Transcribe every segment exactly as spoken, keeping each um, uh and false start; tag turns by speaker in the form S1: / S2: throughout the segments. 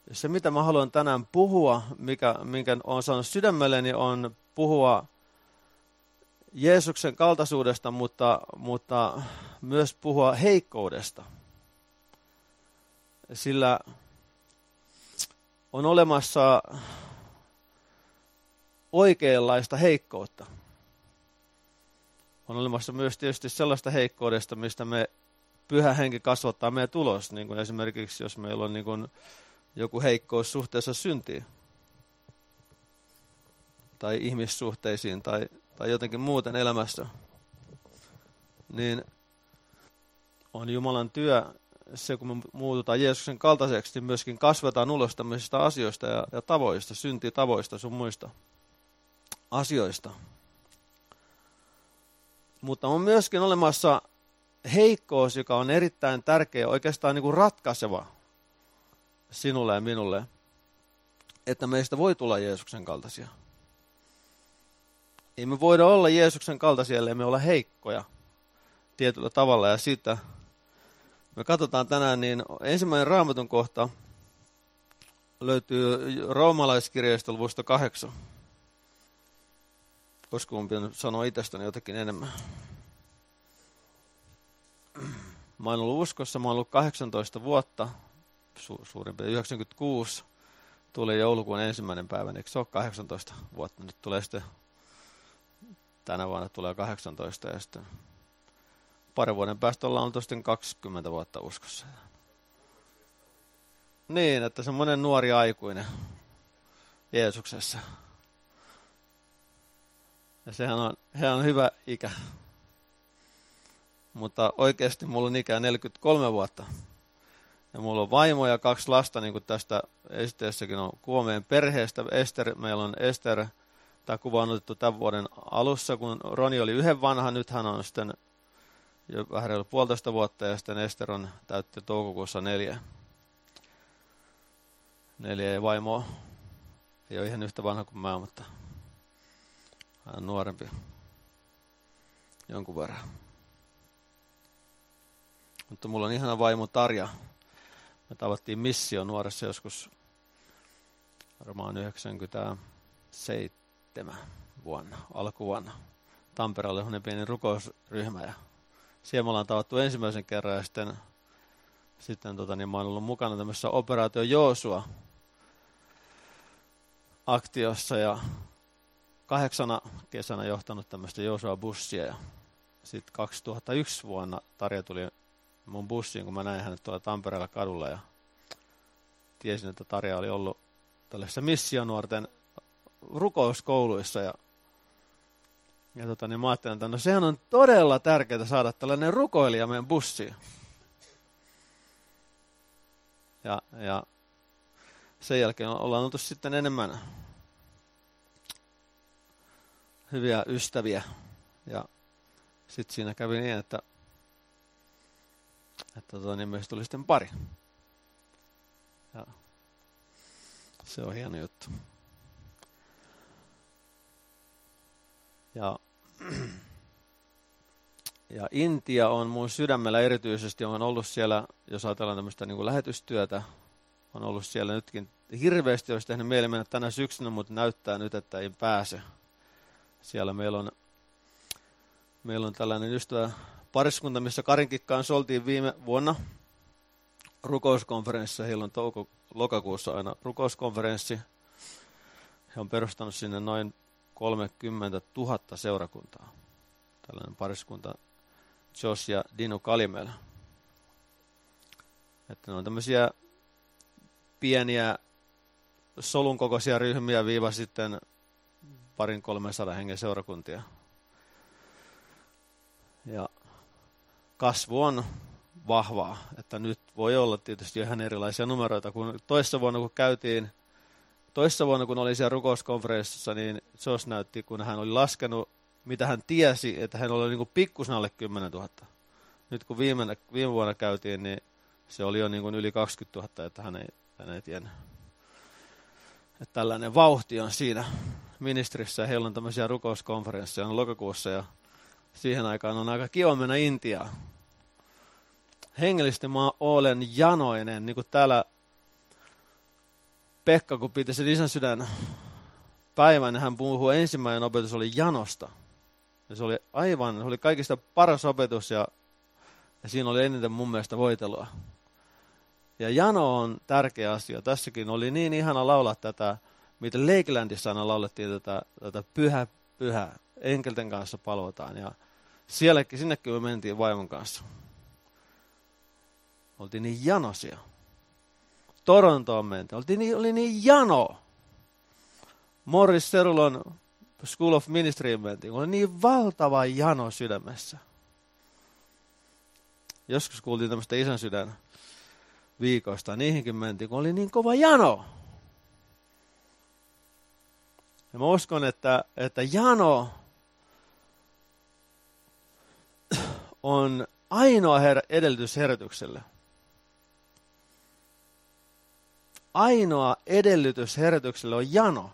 S1: se, mitä mä haluan tänään puhua, mikä, minkä olen saanut sydämelleni, on puhua Jeesuksen kaltaisuudesta, mutta, mutta myös puhua heikkoudesta. Sillä on olemassa oikeanlaista heikkoutta. On olemassa myös tietysti sellaista heikkoudesta, mistä me Pyhä Henki kasvattaa meidän tulos, niin kuin esimerkiksi jos meillä on niin kuin joku heikkous suhteessa syntiin tai ihmissuhteisiin tai, tai jotenkin muuten elämässä, niin on Jumalan työ se, kun me muututaan Jeesuksen kaltaiseksi, niin myöskin kasvetaan ulos tämmöisistä asioista ja, ja tavoista, syntitavoista sun muista asioista. Mutta on myöskin olemassa heikkous, joka on erittäin tärkeä, oikeastaan niin kuin ratkaiseva sinulle ja minulle, että meistä voi tulla Jeesuksen kaltaisia. Ei me voida olla Jeesuksen kaltaisia, ellei me olla heikkoja tietyllä tavalla. Ja siitä me katsotaan tänään, niin ensimmäinen Raamatun kohta löytyy Roomalaiskirjeestä luvusta kahdeksan. Koska mun pitää sanoa itsestäni jotakin enemmän. Mä oon ollut uskossa, mä oon ollut kahdeksantoista vuotta, su- suurin piirtein yhdeksänkymmentäkuusi, tuli joulukuun ensimmäinen päivä, eikö se ole kahdeksantoista vuotta? Nyt tulee sitten, tänä vuonna tulee kahdeksantoista ja sitten parin vuoden päästä ollaan oltu sitten kaksikymmentä vuotta uskossa. Niin, että semmoinen nuori aikuinen Jeesuksessa. Ja sehän on, sehän on hyvä ikä. Mutta oikeasti mulla on ikää neljäkymmentäkolme vuotta. Ja mulla on vaimo ja kaksi lasta, niin kuin tästä esiteessäkin on kuva meidän perheestä. Ester, meillä on Ester, tämä kuva on otettu tämän vuoden alussa, kun Roni oli yhden vanha. Nyt hän on sitten jo vähän reilu puolitoista vuotta ja sitten Ester on täytti toukokuussa neljä. Neljä ja vaimo ei ole ihan yhtä vanha kuin mä, mutta hän on nuorempi jonkun verran. Mutta mulla on ihana vaimo Tarja. Me tavattiin Missio nuoressa joskus varmaan yhdeksänkymmentäseitsemän vuonna, alkuvuonna. Tampereella oli pieni rukousryhmä ja siellä me ollaan tavattu ensimmäisen kerran ja sitten, sitten tota, niin mä oon ollut mukana tämmöisessä Operaatio Joosua aktiossa ja kahdeksana kesänä johtanut tämmöistä Joosua-bussia ja sitten kaksituhattayksi vuonna Tarja tuli mun bussiin, kun mä näin hänet tuolla Tampereella kadulla ja tiesin, että Tarja oli ollut tällaisissa missionuorten rukouskouluissa ja, ja tota, niin mä ajattelin, että no sehän on todella tärkeää saada tällainen rukoilija meidän bussiin. Ja, ja sen jälkeen ollaan oltu sitten enemmän hyviä ystäviä ja sitten siinä kävi niin, että että tota, niin meistä tuli sitten pari. Ja se on hieno juttu. Ja, ja Intia on mun sydämellä erityisesti, on ollut siellä, jos ajatellaan tämmöistä niin kuin lähetystyötä, on ollut siellä nytkin hirveästi, olisi tehnyt mieli mennä tänä syksynä, mutta näyttää nyt, että ei pääse. Siellä meillä on, meillä on tällainen ystävä, pariskunta, missä Karinkin kanssa oltiin viime vuonna rukouskonferenssissa. Heillä on touko, lokakuussa aina rukouskonferenssi. He on perustanut sinne noin kolmekymmentätuhatta seurakuntaa. Tällainen pariskunta Jos ja Dino Kalimel. Että ne on tämmöisiä pieniä solun kokoisia ryhmiä viiva sitten parin kolmensadan hengen seurakuntia. Ja kasvu on vahvaa, että nyt voi olla tietysti ihan erilaisia numeroita, kun toissa vuonna kun käytiin, toissa vuonna kun oli siellä rukouskonferenssissa, niin Jos näytti, kun hän oli laskenut, mitä hän tiesi, että hän oli niin kuin pikkusen alle kymmenen tuhatta. Nyt kun viime, viime vuonna käytiin, niin se oli jo niin kuin yli kaksikymmentätuhatta, että hän ei, hän ei tiennyt. Että tällainen vauhti on siinä ministerissä ja heillä on tämmöisiä rukouskonferensseja on lokakuussa ja siihen aikaan on aika kiva mennä Intiaan. Hengellisesti mä olen janoinen, niin kuin täällä Pekka, kun piti sen isän sydän päivän, hän puhui, ensimmäinen opetus oli janosta. Ja se oli aivan, se oli kaikista paras opetus ja, ja siinä oli eniten mun mielestä voitelua. Ja jano on tärkeä asia. Tässäkin oli niin ihana laulaa tätä, mitä Lakelandissa aina laulettiin tätä, tätä pyhä, pyhä, enkelten kanssa palvotaan. Ja sielläkin, sinnekin me mentiin vaimon kanssa. Oltiin niin janosia. Torontoon mentiin. Oltiin niin, oli niin jano. Morris Cerulon School of Ministryin mentiin. Oli niin valtava jano sydämessä. Joskus kuultiin tämmöistä isän sydän viikoista. Niihinkin mentiin, kun oli niin kova jano. Ja mä uskon, että, että jano on ainoa her- edellytys herätykselle. Ainoa edellytys herätykselle on jano.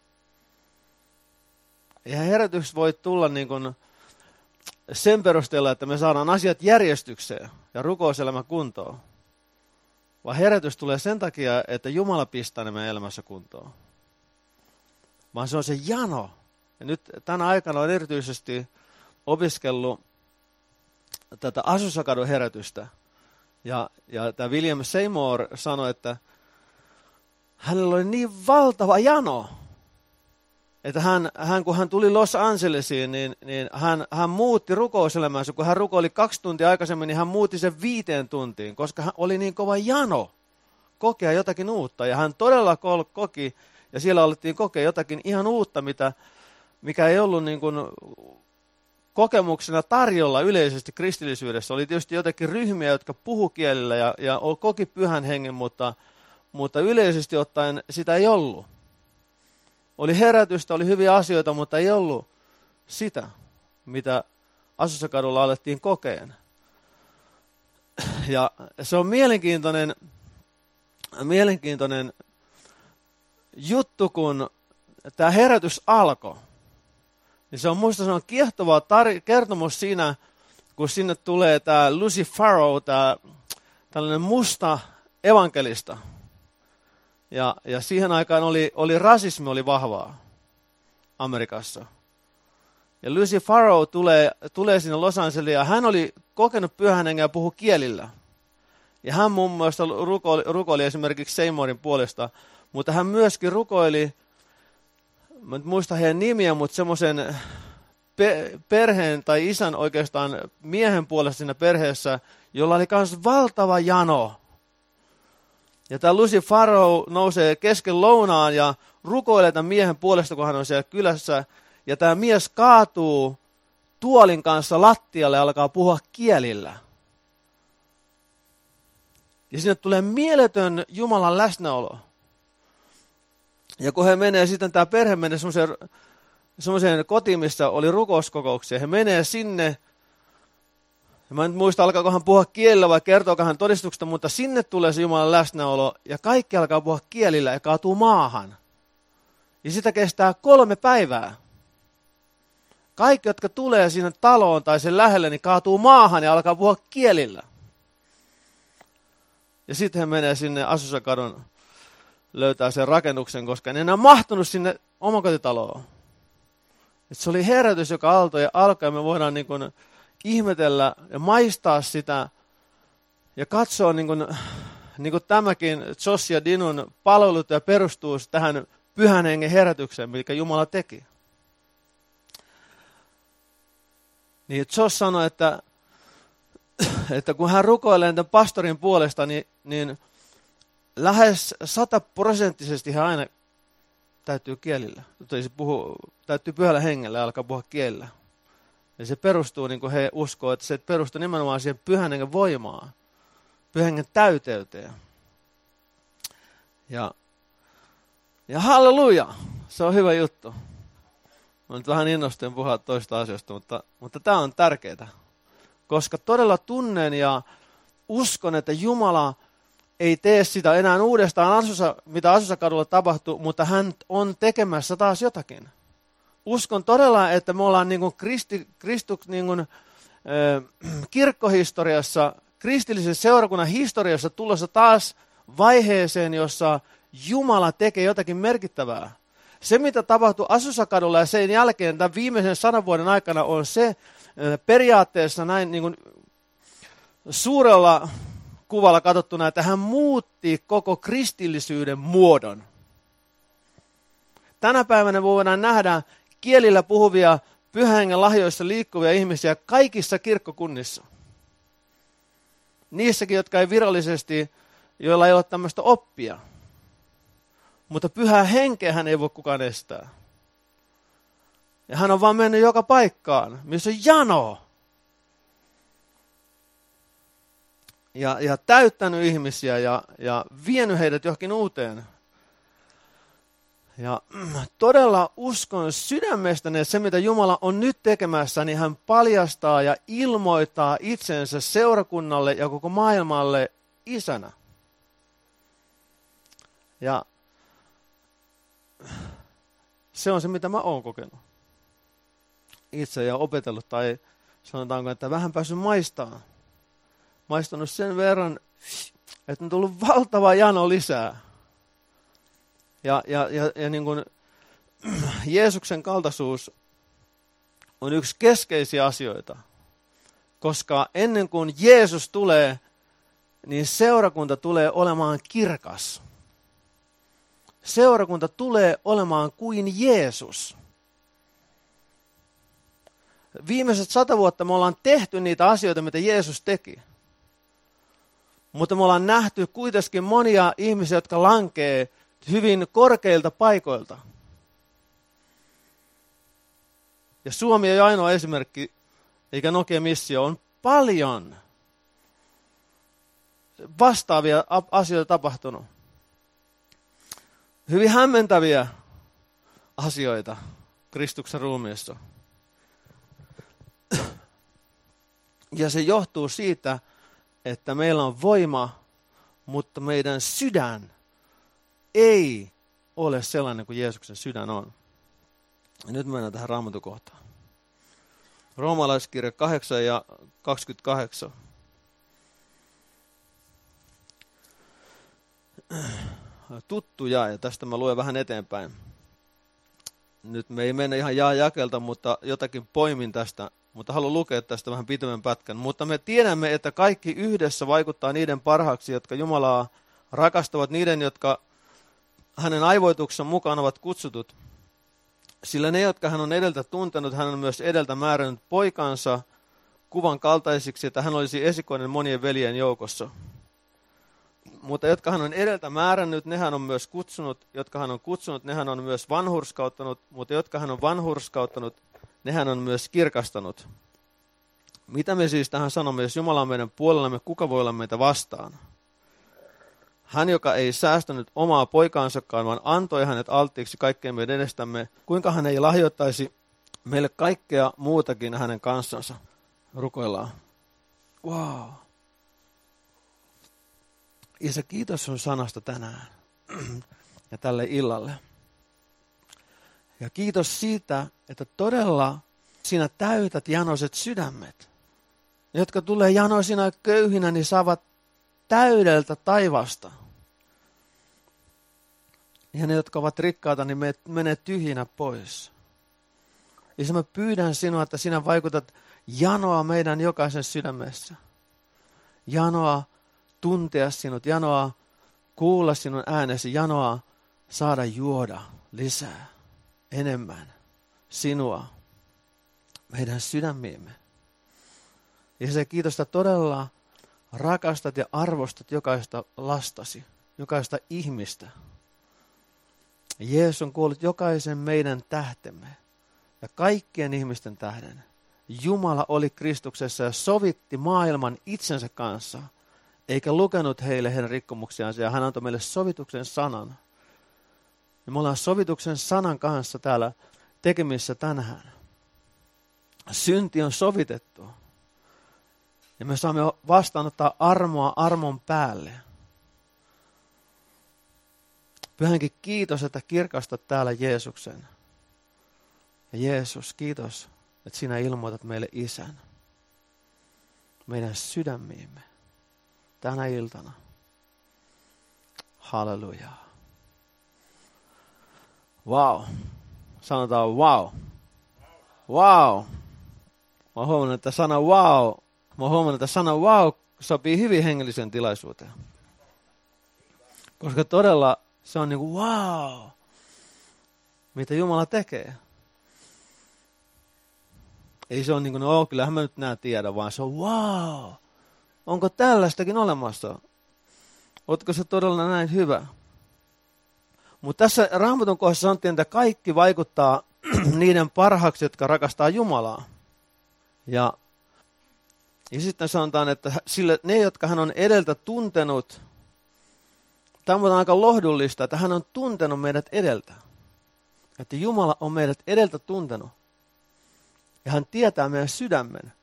S1: Eihän herätys voi tulla niin kuin sen perusteella, että me saadaan asiat järjestykseen ja rukouselämä kuntoon. Vaan herätys tulee sen takia, että Jumala pistää ne meidän elämässä kuntoon. Vaan se on se jano. Ja nyt tänä aikana on erityisesti opiskellut tätä Azusa-kadun herätystä. Ja, ja tämä William Seymour sanoi, että hänellä oli niin valtava jano, että hän, hän kun hän tuli Los Angelesiin, niin, niin hän, hän muutti rukouselämänsä. Kun hän rukoili kaksi tuntia aikaisemmin, niin hän muutti sen viiteen tuntiin, koska hän oli niin kova jano kokea jotakin uutta. Ja hän todella koki, ja siellä alettiin kokea jotakin ihan uutta, mitä, mikä ei ollut niin kuin kokemuksena tarjolla yleisesti kristillisyydessä. Oli tietysti jotakin ryhmiä, jotka puhu kielillä ja, ja koki pyhän hengen, mutta, mutta yleisesti ottaen sitä ei ollut. Oli herätystä, oli hyviä asioita, mutta ei ollut sitä, mitä Azusa-kadulla alettiin kokeen. Ja se on mielenkiintoinen, mielenkiintoinen juttu, kun tämä herätys alkoi. Niin se on muista se on kiehtova tar- kertomus siinä, kun sinne tulee tämä Lucy Farrow, tämä tällainen musta evankelista. Ja, ja siihen aikaan oli, oli rasismi oli vahvaa Amerikassa. Ja Lucy Farrow tulee, tulee sinne Los Angelesiin ja hän oli kokenut pyhän hengen ja puhui kielillä. Ja hän muun muassa rukoili, rukoili esimerkiksi Seymourin puolesta, mutta hän myöskin rukoili, mä en muista heidän nimiä, mutta semmoisen pe- perheen tai isän oikeastaan miehen puolesta siinä perheessä, jolla oli myös valtava jano. Ja tämä Lucy Farrow nousee kesken lounaan ja rukoilee tämän miehen puolesta, kun hän on siellä kylässä. Ja tämä mies kaatuu tuolin kanssa lattialle ja alkaa puhua kielillä. Ja sinne tulee mieletön Jumalan läsnäolo. Ja kun he menee sitten, tämä perhe menee semmoiseen, semmoiseen kotiin, missä oli rukouskokouksia. He menee sinne. Ja mä en muista, alkaako hän puhua kielillä vai kertooko hän todistuksesta, mutta sinne tulee se Jumalan läsnäolo ja kaikki alkaa puhua kielillä ja kaatuu maahan. Ja sitä kestää kolme päivää. Kaikki, jotka tulee sinne taloon tai sen lähelle, niin kaatuu maahan ja alkaa puhua kielillä. Ja sitten he menee sinne Azusa-kadun, löytää sen rakennuksen, koska en enää mahtunut sinne omakotitaloon. Et se oli herätys, joka alkoi ja alkoi ja me voidaan niin kuin ihmetellä ja maistaa sitä ja katsoa niin kuin, niin kuin tämäkin Josh ja Dinun palvelut ja perustuu tähän pyhän hengen herätykseen, mikä Jumala teki. Niin Josh sanoi, että, että kun hän rukoilee tämän pastorin puolesta, niin, niin lähes sataprosenttisesti hän aina täytyy kielillä. Puhu, täytyy pyhällä hengellä ja alkaa puhua kielillä. Ja se perustuu, niin kuin he uskoo, että se perustuu nimenomaan siihen pyhän hengen voimaan, pyhän hengen täyteyteen. Ja, ja halleluja, se on hyvä juttu. Mä nyt vähän innostuin puhua toista asioista, mutta, mutta tämä on tärkeää. Koska todella tunnen ja uskon, että Jumala ei tee sitä enää uudestaan, Asusa, mitä Azusa-kadulla tapahtuu, mutta hän on tekemässä taas jotakin. Uskon todella, että me ollaan niin kuin kristi, kristu, niin kuin, äh, kirkkohistoriassa, kristillisen seurakunnan historiassa tulossa taas vaiheeseen, jossa Jumala tekee jotakin merkittävää. Se, mitä tapahtui Asusakadulla ja sen jälkeen tämän viimeisen sadan vuoden aikana, on se periaatteessa näin niin kuin suurella kuvalla katsottuna, että hän muutti koko kristillisyyden muodon. Tänä päivänä voidaan nähdä kielillä puhuvia, Pyhän Hengen lahjoissa liikkuvia ihmisiä kaikissa kirkkokunnissa. Niissäkin, jotka ei virallisesti, joilla ei ole tämmöistä oppia. Mutta Pyhää Henkeä hän ei voi kukaan estää. Ja hän on vaan mennyt joka paikkaan, missä on jano. Ja, ja täyttänyt ihmisiä ja, ja vienyt heidät johonkin uuteen. Ja todella uskon sydämestäni, että se mitä Jumala on nyt tekemässä, niin hän paljastaa ja ilmoittaa itsensä seurakunnalle ja koko maailmalle isänä. Ja se on se, mitä mä oon kokenut itse ja opetellut, tai sanotaanko, että vähän päässyt maistamaan. Maistanut sen verran, että on tullut valtava jano lisää. Ja, ja, ja, ja niin kuin Jeesuksen kaltaisuus on yksi keskeisiä asioita, koska ennen kuin Jeesus tulee, niin seurakunta tulee olemaan kirkas. Seurakunta tulee olemaan kuin Jeesus. Viimeiset sata vuotta me ollaan tehty niitä asioita, mitä Jeesus teki. Mutta me ollaan nähty kuitenkin monia ihmisiä, jotka lankee hyvin korkeilta paikoilta. Ja Suomi ei ainoa esimerkki, eikä Nokia missio, on paljon vastaavia asioita tapahtunut. Hyvin hämmentäviä asioita Kristuksen ruumiissa. Ja se johtuu siitä, että meillä on voima, mutta meidän sydän ei ole sellainen kuin Jeesuksen sydän on. Ja nyt mennään tähän Raamatukohtaan. Roomalaiskirja kahdeksan ja kaksikymmentäkahdeksan. Tuttu jae, ja tästä mä luen vähän eteenpäin. Nyt me ei mennä ihan jaa jakelta, mutta jotakin poimin tästä, mutta haluan lukea tästä vähän pitemmän pätkän. Mutta me tiedämme, että kaikki yhdessä vaikuttaa niiden parhaaksi, jotka Jumalaa rakastavat, niiden, jotka hänen aivoituksen mukaan ovat kutsutut. Sillä ne, jotka hän on edeltä tuntenut, hän on myös edeltä määrännyt poikansa kuvan kaltaisiksi, että hän olisi esikoinen monien veljen joukossa. Mutta jotka hän on edeltä määrännyt, ne hän on myös kutsunut, jotka hän on kutsunut, ne hän on myös vanhurskauttanut, mutta jotka hän on vanhurskauttanut, ne hän on myös kirkastanut. Mitä me siis tähän sanomme, jos Jumala on meidän puolellamme, kuka voi olla meitä vastaan? Hän, joka ei säästänyt omaa poikaansakaan, vaan antoi hänet alttiiksi kaikkeen meidän edestämme, kuinka hän ei lahjoittaisi meille kaikkea muutakin hänen kanssansa. Rukoillaan. Wow. Isä, kiitos sun sanasta tänään ja tälle illalle. Ja kiitos siitä, että todella sinä täytät janoiset sydämet. Ne, jotka tulee janoisina köyhinä, niin saavat täydeltä taivasta. Ja ne, jotka ovat rikkaita, niin menee tyhjinä pois. Isä, mä pyydän sinua, että sinä vaikutat janoa meidän jokaisen sydämessä. Janoa tuntea sinut, janoa kuulla sinun äänesi, janoa saada juoda lisää, enemmän sinua, meidän sydämiimme. Ja se kiitos, että todella rakastat ja arvostat jokaista lastasi, jokaista ihmistä. Jeesus on kuollut jokaisen meidän tähtemme ja kaikkien ihmisten tähden. Jumala oli Kristuksessa ja sovitti maailman itsensä kanssa, eikä lukenut heille heidän rikkomuksiansa, ja hän antoi meille sovituksen sanan. Ja me ollaan sovituksen sanan kanssa täällä tekemissä tänään. Synti on sovitettu. Ja me saamme vastaanottaa armoa armon päälle. Pyhänkin kiitos, että kirkastat täällä Jeesuksen. Ja Jeesus, kiitos, että sinä ilmoitat meille Isän. Meidän sydämiimme tänä iltana. Halleluja. Wow. Sanotaan wow. Wow. Mä oon huomannut, että sana wow, mä oon huomannut, että sana wow sopii hyvin hengelliseen tilaisuuteen. Koska todella se on niin kuin wow, mitä Jumala tekee. Ei se ole niin kuin, no kyllähän mä nyt nää tiedän, vaan se on wow. Onko tällaistakin olemassa? Ootko se todella näin hyvä? Mutta tässä Raamatun kohdassa sanottiin, että kaikki vaikuttaa niiden parhaaksi, jotka rakastaa Jumalaa. Ja, ja sitten sanotaan, että sille, ne, jotka hän on edeltä tuntenut, tämä on aika lohdullista, että hän on tuntenut meidät edeltä. Että Jumala on meidät edeltä tuntenut. Ja hän tietää meidän sydämen.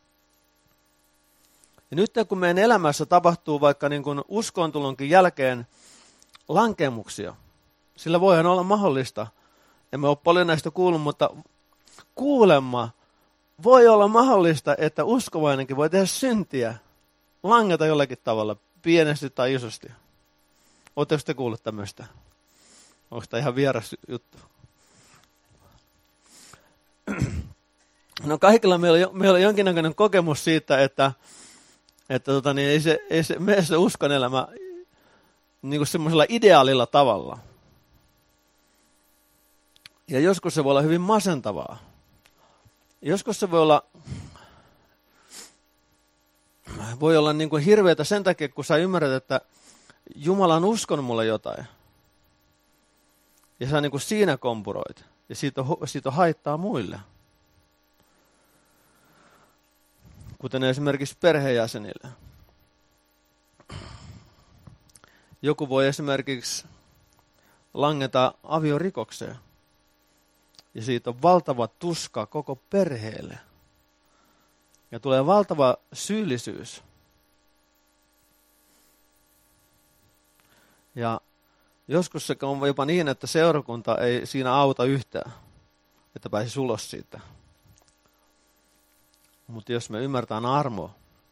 S1: Ja nyt kun meidän elämässä tapahtuu vaikka niin kuin uskontulonkin jälkeen lankemuksia, sillä voihan olla mahdollista, emme ole paljon näistä kuullut, mutta kuulemma voi olla mahdollista, että uskovainenkin voi tehdä syntiä, langeta jollakin tavalla, pienesti tai isosti. Oletteko te kuullut tämmöistä? Onko tämä ihan vieras juttu? No kaikilla meillä on, meillä on jonkinnäköinen kokemus siitä, että, että tota, niin ei se, ei se mene se uskon elämä niin kuin semmoisella ideaalilla tavalla. Ja joskus se voi olla hyvin masentavaa. Joskus se voi olla, voi olla niin kuin hirveätä sen takia, kun sä ymmärrät, että Jumala on uskonut mulle jotain. Ja sä niin kuin siinä kompuroit. Ja siitä on, siitä on haittaa muille. Kuten esimerkiksi perheenjäsenille. Joku voi esimerkiksi langeta aviorikokseen. Ja siitä on valtava tuska koko perheelle. Ja tulee valtava syyllisyys. Ja joskus se on jopa niin, että seurakunta ei siinä auta yhtään, että pääsisi ulos siitä. Mutta jos me ymmärtään armoa,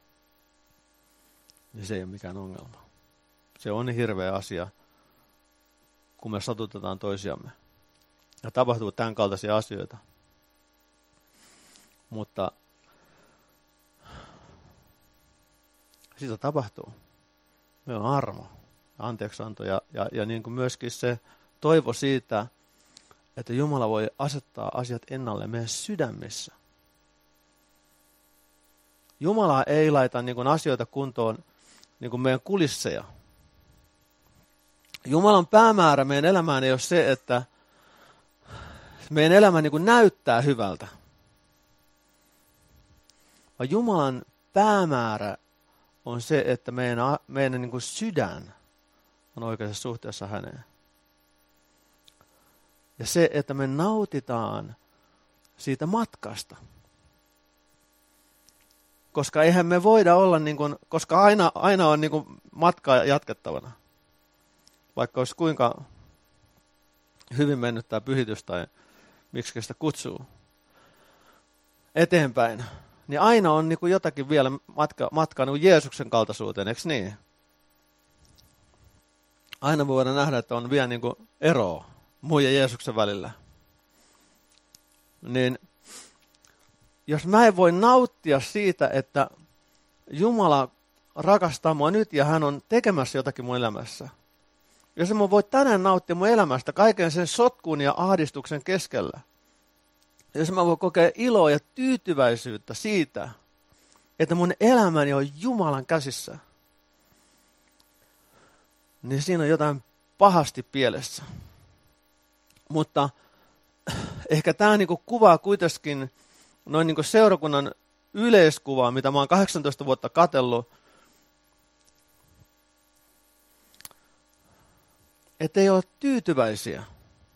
S1: niin se ei ole mikään ongelma. Se on hirveä asia, kun me satutetaan toisiamme. Ja tapahtuu tämän kaltaisia asioita. Mutta siitä tapahtuu. Meillä on armo, anteeksianto ja, ja, ja niin kuin myöskin se toivo siitä, että Jumala voi asettaa asiat ennalle meidän sydämissä. Jumala ei laita niin kuin asioita kuntoon niin kuin meidän kulisseja. Jumalan päämäärä meidän elämään ei ole se, että meidän elämä niin kuin näyttää hyvältä. Vaan Jumalan päämäärä on se, että meidän, meidän niin kuin sydän on oikeassa suhteessa häneen. Ja se, että me nautitaan siitä matkasta. Koska eihän me voida olla, niin kuin, koska aina, aina on niin kuin matkaa jatkettavana. Vaikka olisi kuinka hyvin mennyt tämä pyhitys tai miksi sitä kutsuu eteenpäin, niin aina on niin kuin jotakin vielä matka, matkaa niin kuin Jeesuksen kaltaisuuteen, eikö niin? Aina voidaan nähdä, että on vielä niin kuin eroa muun ja Jeesuksen välillä. Niin jos mä en voi nauttia siitä, että Jumala rakastaa mua nyt ja hän on tekemässä jotakin mun elämässä. Jos en mä voi tänään nauttia mun elämästä kaiken sen sotkun ja ahdistuksen keskellä. Jos mä voin kokea iloa ja tyytyväisyyttä siitä, että mun elämäni on Jumalan käsissä, niin siinä on jotain pahasti pielessä. Mutta ehkä tämä niinku kuvaa kuitenkin noin niinku seurakunnan yleiskuvaa, mitä mä oon kahdeksantoista vuotta katsellut, että ei ole tyytyväisiä.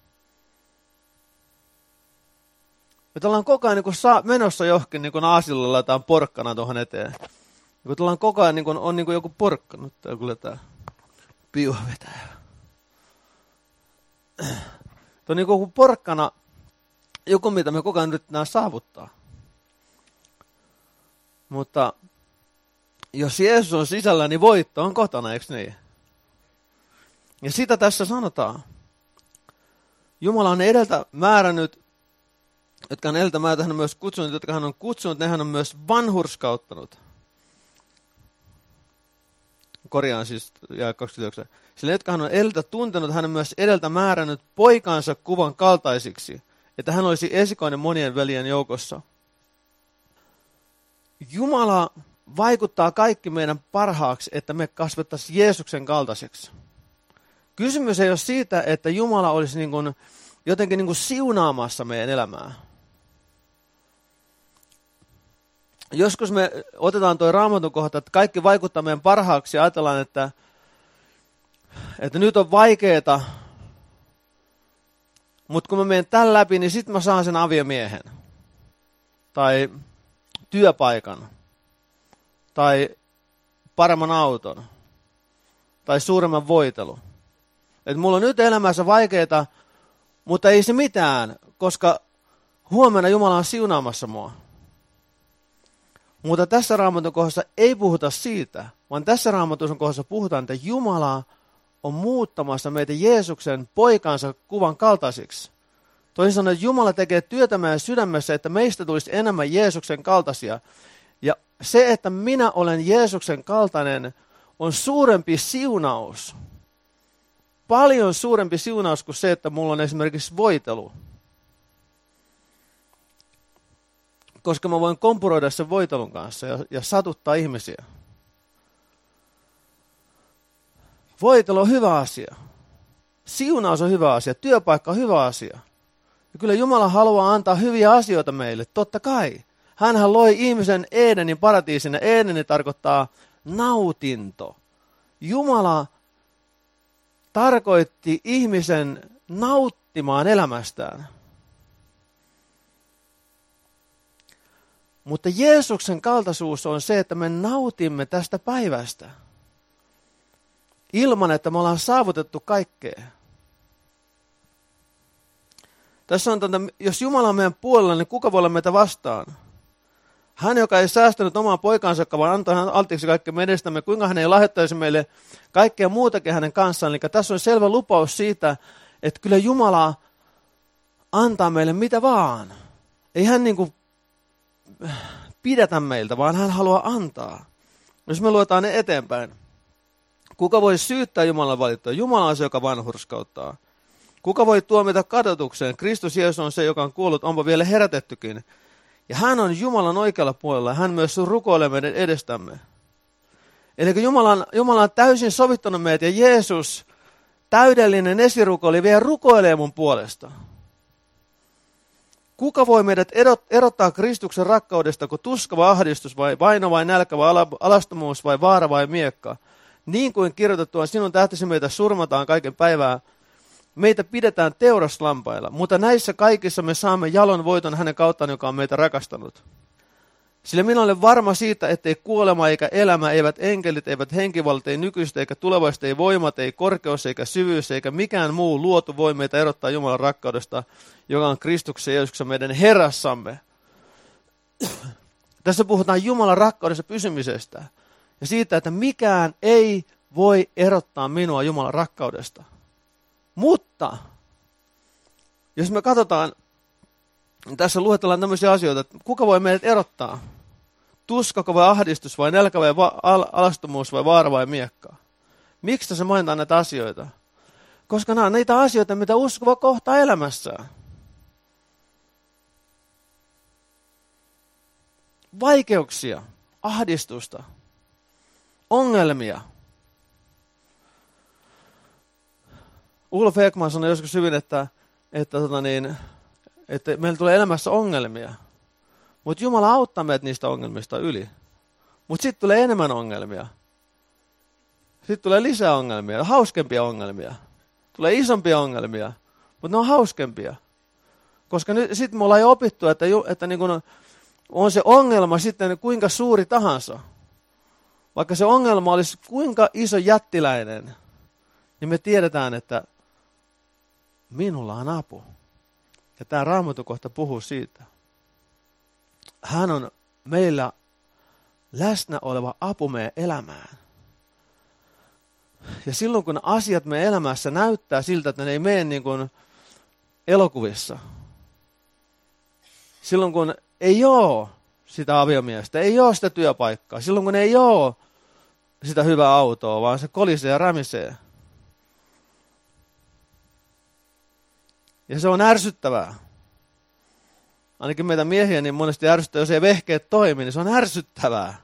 S1: Me ollaan koko ajan niin kuin saa, menossa johonkin niin aasilla laitetaan porkkana tuohon eteen. Ja kun ollaan koko ajan niin kuin, on niin kuin joku porkkana. Nyt täällä kyllä tämä piuhavetäjä. Tuo on niin kuin porkkana, joku mitä me koko ajan yritetään saavuttaa. Mutta jos Jeesus on sisällä, niin voitto on kotona, eikö niin? Ja sitä tässä sanotaan. Jumala on edeltä määrännyt, jotka on edeltä määrännyt, hän on myös kutsunut, jotka hän on kutsunut, ne hän on myös vanhurskauttanut. Korjaan siis ja kaksikymmentäyhdeksän. Sillä jotka hän on edeltä tuntenut, hän on myös edeltä määrännyt poikansa kuvan kaltaisiksi, että hän olisi esikoinen monien veljen joukossa. Jumala vaikuttaa kaikki meidän parhaaksi, että me kasvettaisiin Jeesuksen kaltaiseksi. Kysymys ei ole siitä, että Jumala olisi niin kuin, jotenkin niin kuin siunaamassa meidän elämää. Joskus me otetaan tuo Raamatun kohta, että kaikki vaikuttaa meidän parhaaksi ja ajatellaan, että, että nyt on vaikeaa, mutta kun mä menen tämän läpi, niin sitten mä saan sen aviomiehen tai työpaikan tai paremman auton tai suuremman voitelun. Että mulla on nyt elämässä vaikeaa, mutta ei se mitään, koska huomenna Jumala on siunaamassa mua. Mutta tässä Raamatun kohdassa ei puhuta siitä, vaan tässä Raamatun kohdassa puhutaan, että Jumala on muuttamassa meitä Jeesuksen poikansa kuvan kaltaisiksi. Toisin sanoen, että Jumala tekee työtä meidän sydämessä, että meistä tulisi enemmän Jeesuksen kaltaisia. Ja se, että minä olen Jeesuksen kaltainen, on suurempi siunaus. Paljon suurempi siunaus kuin se, että mulla on esimerkiksi voitelu. Koska mä voin kompuroida sen voitelun kanssa ja, ja satuttaa ihmisiä. Voitelu on hyvä asia. Siunaus on hyvä asia. Työpaikka on hyvä asia. Ja kyllä Jumala haluaa antaa hyviä asioita meille, totta kai. Hänhän loi ihmisen Edenin paratiisin, ja Edeni tarkoittaa nautinto. Jumala tarkoitti ihmisen nauttimaan elämästään. Mutta Jeesuksen kaltaisuus on se, että me nautimme tästä päivästä. Ilman, että me ollaan saavutettu kaikkea. Tässä on, että jos Jumala on meidän puolella, niin kuka voi olla meitä vastaan? Hän, joka ei säästänyt omaa poikaansa, vaan antoi hän alttiiksi kaikkea me edestämme, kuinka hän ei lahjoittaisi meille kaikkea muutakin hänen kanssaan. Eli tässä on selvä lupaus siitä, että kyllä Jumala antaa meille mitä vaan. Ei hän niin kuin pidätä meiltä, vaan hän haluaa antaa. Jos me luetaan ne eteenpäin. Kuka voi syyttää Jumalan valittua? Jumala on se, joka vanhurskauttaa. Kuka voi tuomita kadotukseen? Kristus Jeesus on se, joka on kuollut, onpa vielä herätettykin. Ja hän on Jumalan oikealla puolella. Hän myös rukoilee meidän edestämme. Eli Jumala on, Jumala on täysin sovittanut meitä ja Jeesus, täydellinen esirukoili, vielä rukoilee mun puolesta. Kuka voi meidät erottaa Kristuksen rakkaudesta, kun tuska vai ahdistus vai vaino vai nälkä vai alastomuus vai vaara vai miekka? Niin kuin kirjoitettu on, sinun tähtesi meitä surmataan kaiken päivää. Meitä pidetään teuraslampailla, mutta näissä kaikissa me saamme jalon voiton hänen kauttaan, joka on meitä rakastanut. Sillä minä olen varma siitä, ettei kuolema eikä elämä, eivät enkelit, eivät henkivallat, ei nykyistä eikä tulevaista, ei voimat, ei korkeus eikä syvyys, eikä mikään muu luotu voi meitä erottaa Jumalan rakkaudesta, joka on Kristuksen Jeesuksen meidän Herrassamme. Tässä puhutaan Jumalan rakkaudessa pysymisestä ja siitä, että mikään ei voi erottaa minua Jumalan rakkaudesta. Mutta, jos me katsotaan, niin tässä luetellaan tämmöisiä asioita, että kuka voi meidät erottaa? Tuskako vai ahdistus vai nälkä vai va- al- alastomuus vai vaara vai miekka? Miksi tässä mainitaan näitä asioita? Koska nämä on niitä asioita, mitä uskova kohtaa elämässään. Vaikeuksia, ahdistusta, ongelmia. Ulf Ekman sanoi joskus hyvin, että, että, tota niin, että meillä tulee elämässä ongelmia. Mutta Jumala auttaa meitä niistä ongelmista yli. Mutta sitten tulee enemmän ongelmia. Sitten tulee lisää ongelmia, hauskempia ongelmia. Tulee isompia ongelmia, mutta ne on hauskempia. Koska sitten me ollaan jo opittu, että, että niin kun on se ongelma sitten kuinka suuri tahansa. Vaikka se ongelma olisi kuinka iso jättiläinen, niin me tiedetään, että minulla on apu. Ja tämä Raamatun kohta puhuu siitä. Hän on meillä läsnä oleva apu meidän elämään. Ja silloin kun asiat meidän elämässä näyttää siltä, että ne ei mene niin kuin elokuvissa. Silloin kun ei ole sitä aviomiestä, ei ole sitä työpaikkaa, silloin kun ei ole sitä hyvää autoa, vaan se kolisee ja rämisee. Ja se on ärsyttävää. Ainakin meitä miehiä niin monesti ärsyttää, jos ei vehkeet toimi, niin se on ärsyttävää.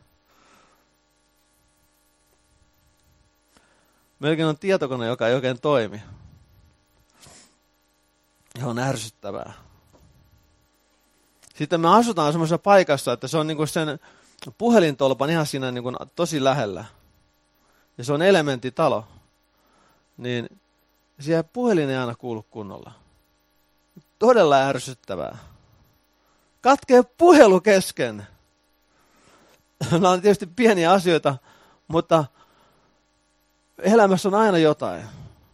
S1: Meilläkin on tietokone, joka ei oikein toimi. Ja on ärsyttävää. Sitten me asutaan semmoisessa paikassa, että se on niinku sen puhelintolpan ihan siinä niinku tosi lähellä. Ja se on elementtitalo. Niin siellä puhelin ei aina kuulu kunnolla. Todella ärsyttävää. Katkee puhelu kesken. Nämä on tietysti pieniä asioita, mutta elämässä on aina jotain.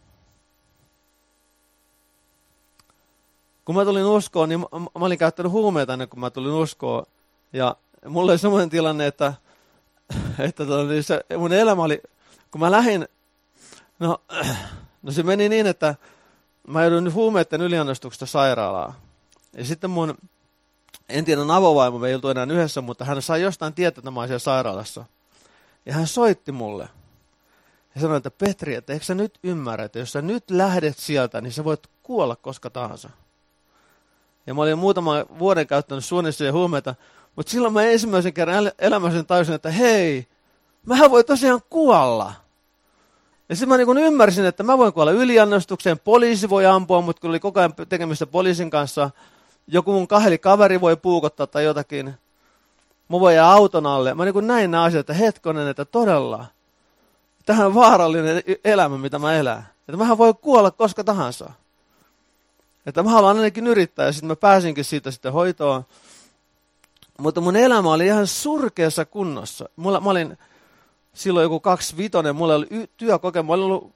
S1: Kun mä tulin uskoon, niin mä, mä olin käyttänyt huumeita ennen kuin mä tulin uskoon. Ja mulla oli semmoinen tilanne, että, että se, mun elämä oli, kun mä lähdin, no, no se meni niin, että mä joudun huumeiden yliannostuksesta sairaalaan. Ja sitten mun entinen avovaimo, me ei oltu enää yhdessä, mutta hän sai jostain tietää, että mä olin siellä sairaalassa. Ja hän soitti mulle. Ja sanoi, että Petri, että eikö sä nyt ymmärrä, että jos sä nyt lähdet sieltä, niin sä voit kuolla koska tahansa. Ja mä olin muutaman vuoden käyttänyt suunnissa huumeita, mutta silloin mä ensimmäisen kerran elämässä tajusin, että hei, mähän voi tosiaan kuolla. Ja sitten mä niin kun ymmärsin, että mä voin kuolla yliannostukseen, poliisi voi ampua, mutta kun oli koko ajan tekemistä poliisin kanssa, joku mun kaheli kaveri voi puukottaa tai jotakin, mä voin jää auton alle. Mä niin kun näin nämä asiat, että hetkonen, että todella, tähän on vaarallinen elämä, mitä mä elän. Että mähän voi kuolla koska tahansa. Että mä haluan ainakin yrittää, ja sitten mä pääsinkin siitä sitten hoitoon. Mutta mun elämä oli ihan surkeassa kunnossa. Mulla, mä olin silloin joku kaksivitonen, mulla oli y- työkokemus. Mä olin ollut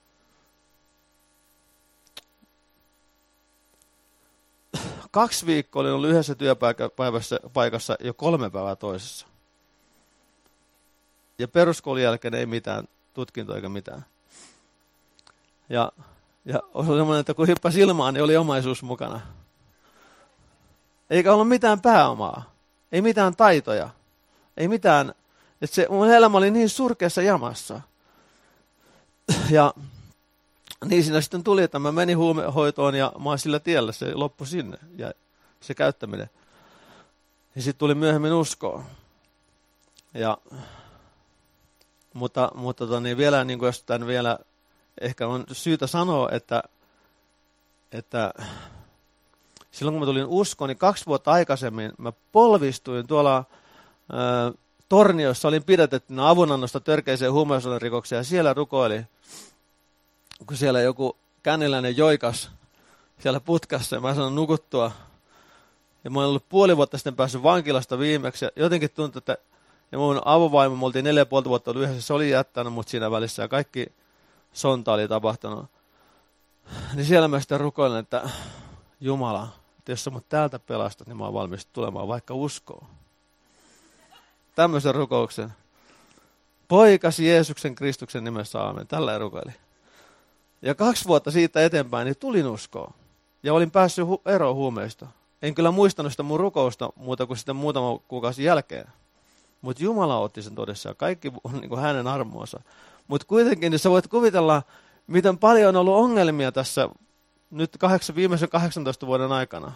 S1: kaksi viikkoa, olin ollut yhdessä työpaikassa paikassa jo kolme päivää toisessa. Ja peruskoulun jälkeen ei mitään tutkintoa eikä mitään. Ja, ja oli semmoinen, että kun hyppäsi ilmaan, niin oli omaisuus mukana. Eikä ollut mitään pääomaa. Ei mitään taitoja. Ei mitään. Että se, mun elämä oli niin surkeassa jamassa. Ja niin siinä sitten tuli, että mä menin huumehoitoon ja mä oon sillä tiellä. Se loppui sinne ja se käyttäminen. Ja sitten tuli myöhemmin uskoon. Ja Mutta, mutta tota, niin vielä, niin kuin jos tämän vielä ehkä on syytä sanoa, että, että silloin kun mä tulin uskoon, niin kaksi vuotta aikaisemmin mä polvistuin tuolla ä, Torniossa, olin pidätettynä avunannosta törkeiseen huumausainerikokseen ja siellä rukoili, kun siellä joku känniläinen joikas siellä putkassa ja mä sanon nukuttua. Ja mä olin ollut puoli vuotta sitten päässyt vankilasta viimeksi ja jotenkin tuntui, että ja mun avovaimo, me oltiin neljä ja puoli vuotta ollut yhdessä, se oli jättänyt mut siinä välissä ja kaikki sonta oli tapahtunut. Niin siellä mä sitten rukoilen, että Jumala, että jos sä mut täältä pelastat, niin mä oon valmis tulemaan vaikka uskoon. Tämmöisen rukouksen. Poikasi Jeesuksen Kristuksen nimessä aamen. Tällä rukoili. Ja kaksi vuotta siitä eteenpäin niin tulin uskoon. Ja olin päässyt hu- eroon huumeista. En kyllä muistanut sitä mun rukousta muuta kuin sitten muutama kuukausi jälkeen. Mutta Jumala otti sen todessa ja kaikki on niin kuin hänen armoonsa. Mutta kuitenkin niin sä voit kuvitella, miten paljon on ollut ongelmia tässä nyt kahdeksan, viimeisen kahdeksantoista vuoden aikana.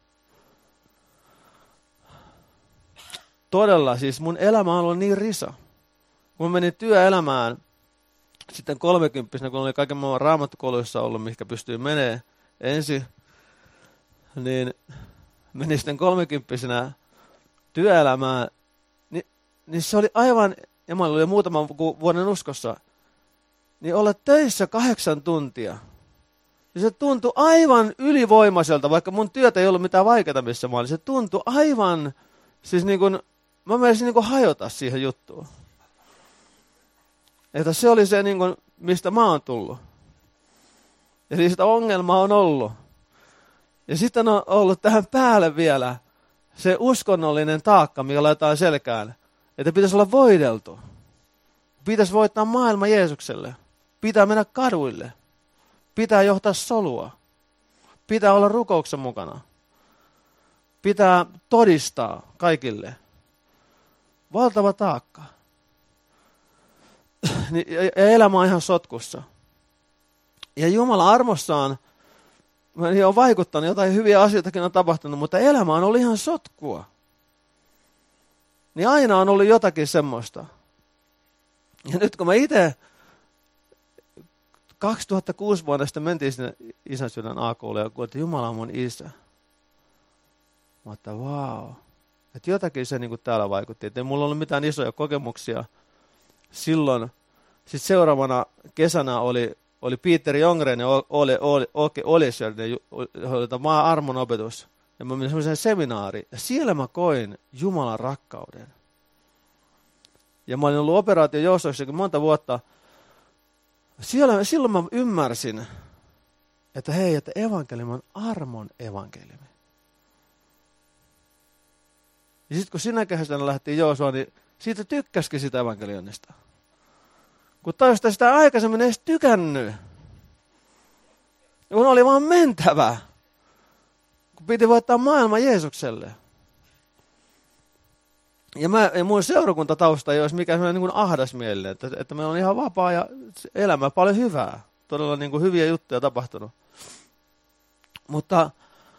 S1: Todella, siis mun elämä on ollut niin risa. Kun mä menin työelämään sitten kolmekymppisenä, kun oli kaiken maailman raamattokouluissa ollut, mihinkä pystyy menee ensin, niin menin sitten kolmekymppisenä työelämään. Niin se oli aivan, ja mä olin jo muutaman vuoden uskossa, niin olla töissä kahdeksan tuntia. Ja se tuntui aivan ylivoimaiselta, vaikka mun työtä ei ollut mitään vaikeaa, missä mä olin. Se tuntui aivan, siis niin kuin, mä menisin niin kuin hajota siihen juttuun. Että se oli se, niin kuin, mistä mä oon tullut. Ja siis sitä ongelmaa on ollut. Ja sitten on ollut tähän päälle vielä se uskonnollinen taakka, mikä laitetaan selkään. Että pitäisi olla voideltu. Pitäisi voittaa maailma Jeesukselle. Pitää mennä kaduille. Pitää johtaa solua. Pitää olla rukouksen mukana. Pitää todistaa kaikille. Valtava taakka. Ja elämä on ihan sotkussa. Ja Jumala armossaan on vaikuttanut, jotain hyviä asioitakin on tapahtunut, mutta elämä on ollut ihan sotkua. Niin aina on ollut jotakin semmoista. Ja nyt kun mä itse kaksituhattakuusi vuonna sitten mentiin sinne Isän sydän A K:lle ja kuultiin, että Jumala on mun isä. Mä että vau. Wow. Että jotakin se niin kuin täällä vaikutti. Että ei mulla ollut mitään isoja kokemuksia. Silloin, sitten seuraavana kesänä oli, oli Peter Jongren ja Ole, Ole, Oke Olisjärden, oli tämä armon opetus. Ja mä menin semmoiseen seminaariin. Ja siellä mä koin Jumalan rakkauden. Ja mä olin ollut operaatio Joossuaksessakin monta vuotta. Siellä, silloin mä ymmärsin, että hei, että evankeliumi on armon evankeliumi. Ja sitten kun sinä kesästä lähdettiin Joosua, niin siitä tykkäsikin sitä evankelionista. Kun tajusta sitä aikaisemmin ei edes tykännyt. Kun oli vaan mentävä. Kun piti voittaa maailma Jeesukselle. Ja, mä, ja mun seurakuntatausta ei olisi mikään sellainen niin kuin ahdasmielinen, että, että meillä on ihan vapaa ja elämä paljon hyvää. Todella niin kuin hyviä juttuja tapahtunut. Mutta,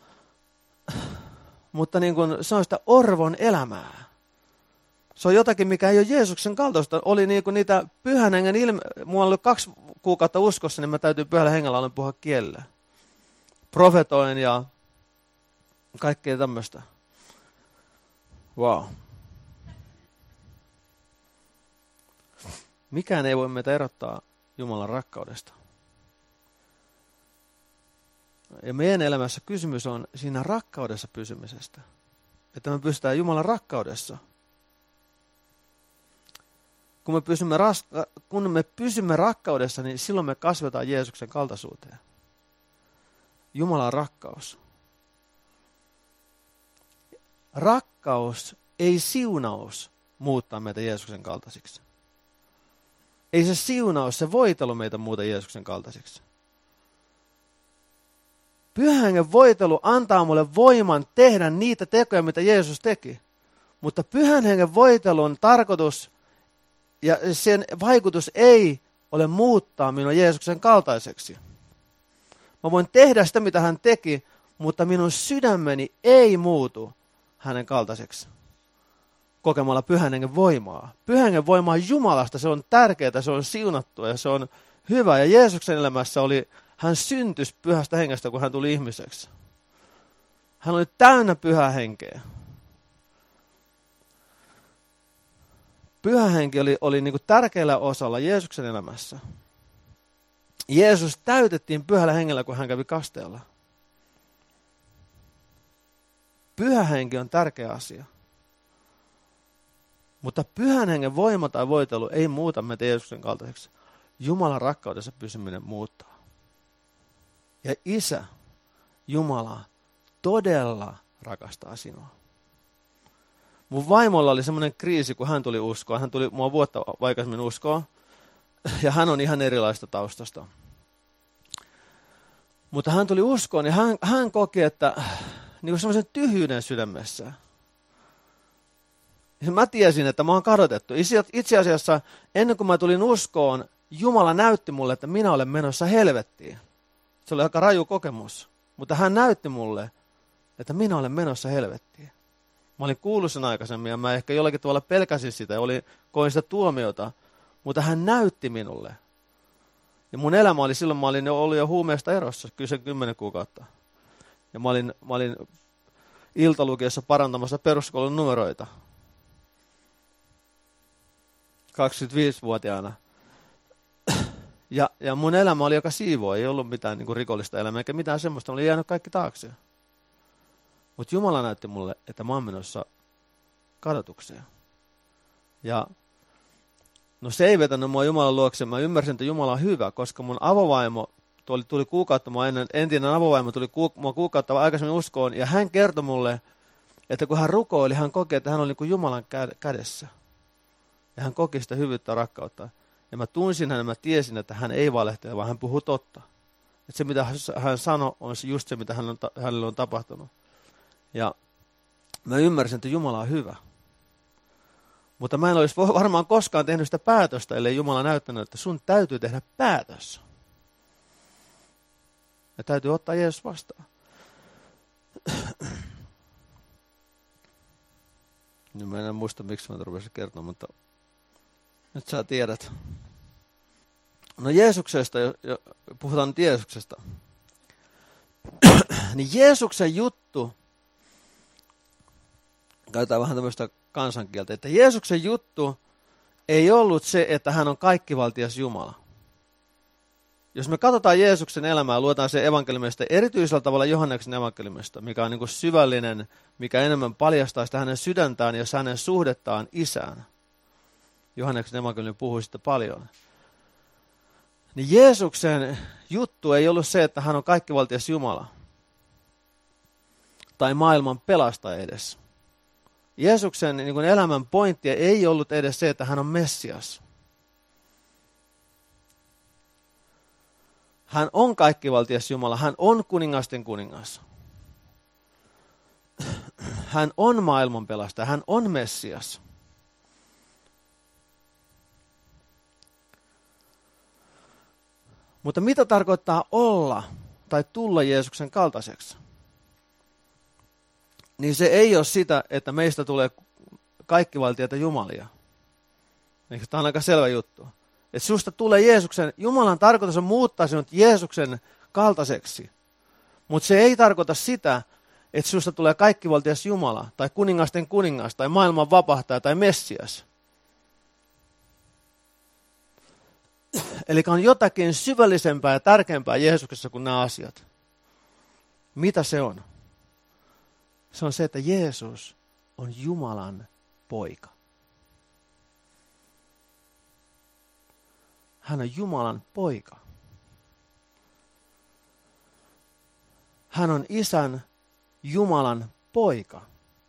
S1: mutta niin kuin se on sitä orvon elämää. Se on jotakin, mikä ei ole Jeesuksen kaltaista. Oli niin kuin niitä pyhän hengen ilme... Mulla oli kaksi kuukautta uskossa, niin mä täytyy pyhällä hengellä olen puhua kielellä. Profetoin ja kaikkea tämmöistä. Wow. Mikään ei voi meitä erottaa Jumalan rakkaudesta. Ja meidän elämässä kysymys on siinä rakkaudessa pysymisestä. Että me pystytään Jumalan rakkaudessa. Kun me pysymme, raska- kun me pysymme rakkaudessa, niin silloin me kasvetaan Jeesuksen kaltaisuuteen. Jumalan rakkaus. Rakkaus, ei siunaus, muuttaa meitä Jeesuksen kaltaisiksi. Ei se siunaus, se voitelu meitä muuta Jeesuksen kaltaisiksi. Pyhän hengen voitelu antaa mulle voiman tehdä niitä tekoja, mitä Jeesus teki. Mutta pyhän hengen voitelun tarkoitus ja sen vaikutus ei ole muuttaa minua Jeesuksen kaltaiseksi. Mä voin tehdä sitä, mitä hän teki, mutta minun sydämeni ei muutu hänen kaltaiseksi kokemalla pyhän hengen voimaa. Pyhän hengen voima on Jumalasta, se on tärkeää, se on siunattua ja se on hyvä. Ja Jeesuksen elämässä oli, hän syntyi pyhästä hengestä, kun hän tuli ihmiseksi. Hän oli täynnä pyhää henkeä. Pyhä henki oli, oli niin kuin tärkeällä osalla Jeesuksen elämässä. Jeesus täytettiin pyhällä hengellä, kun hän kävi kasteella. Pyhä henki on tärkeä asia. Mutta pyhän hengen voima tai voitelu ei muuta meitä Jeesuksen kaltaiseksi. Jumalan rakkaudessa pysyminen muuttaa. Ja Isä, Jumala, todella rakastaa sinua. Mun vaimolla oli semmoinen kriisi, kun hän tuli uskoon. Hän tuli mua vuotta aikaisemmin uskoon. Ja hän on ihan erilaista taustasta. Mutta hän tuli uskoon ja hän, hän koki, että niin kuin semmoisen tyhjyyden sydämessä. Ja mä tiesin, että mä oon kadotettu. Itse asiassa ennen kuin mä tulin uskoon, Jumala näytti mulle, että minä olen menossa helvettiin. Se oli aika raju kokemus. Mutta hän näytti mulle, että minä olen menossa helvettiin. Mä olin kuullut sen aikaisemmin ja mä ehkä jollakin tavalla pelkäsin sitä ja oli, koin sitä tuomiota. Mutta hän näytti minulle. Ja mun elämä oli silloin, mä olin jo ollut jo huumeesta erossa, kyllä sen kymmenen kuukautta. Ja mä olin, mä olin iltalukiossa parantamassa peruskoulun numeroita. kaksikymmentäviisivuotiaana. Ja, ja mun elämä oli joka siivoo, ei ollut mitään niin kuin rikollista elämää, eikä mitään semmoista, mä olin jäänyt kaikki taakse. Mutta Jumala näytti mulle, että mä oon menossa kadotukseen. Ja no se ei vetänyt mua Jumalan luokse, mä ymmärsin, että Jumala on hyvä, koska mun avovaimo tuli, tuli kuukautta, mua ennen, entinen avovaimo tuli ku, mua kuukautta aikaisemmin uskoon, ja hän kertoi mulle, että kun hän rukoili, hän koki, että hän oli niin kuin Jumalan kädessä. Ja hän koki sitä hyvyyttä ja rakkautta. Ja mä tunsin hänen, mä tiesin, että hän ei valehtele, vaan hän puhuu totta. Että se, mitä hän sanoi, on just se, mitä hänelle on tapahtunut. Ja mä ymmärsin, että Jumala on hyvä. Mutta mä en olisi varmaan koskaan tehnyt sitä päätöstä, ellei Jumala näyttänyt, että sun täytyy tehdä päätös. Ja täytyy ottaa Jeesus vastaan. Nyt mä en muista, miksi mä rupesin kertoa, mutta nyt sä tiedät. No Jeesuksesta, jo, jo, puhutaan nyt Jeesuksesta. Niin Jeesuksen juttu, käytetään vähän tämmöistä kansankieltä, että Jeesuksen juttu ei ollut se, että hän on kaikkivaltias Jumala. Jos me katsotaan Jeesuksen elämää, luetaan se evankeliumista erityisellä tavalla Johanneksen evankeliumista, mikä on niin kuin syvällinen, mikä enemmän paljastaa sitä hänen sydäntään ja hänen suhdettaan isään. Johanneksen evankeliumi puhui sitä paljon. Niin Jeesuksen juttu ei ollut se, että hän on kaikkivaltias Jumala. Tai maailman pelastaja edes. Jeesuksen niin kuin elämän pointti ei ollut edes se, että hän on Messias. Hän on kaikkivaltias Jumala. Hän on kuningasten kuningas. Hän on maailman pelastaja. Hän on Messias. Mutta mitä tarkoittaa olla tai tulla Jeesuksen kaltaiseksi? Niin se ei ole sitä, että meistä tulee kaikkivaltiaita jumalia. Eikö tämä on aika selvä juttu? Että susta tulee Jeesuksen, Jumalan tarkoitus on muuttaa sinut Jeesuksen kaltaiseksi. Mutta se ei tarkoita sitä, että susta tulee kaikkivaltias Jumala, tai kuningasten kuningas, tai maailman vapahtaja, tai Messias. Eli on jotakin syvällisempää ja tärkeämpää Jeesuksessa kuin nämä asiat. Mitä se on? Se on se, että Jeesus on Jumalan poika. Hän on Jumalan poika. Hän on Isän Jumalan poika.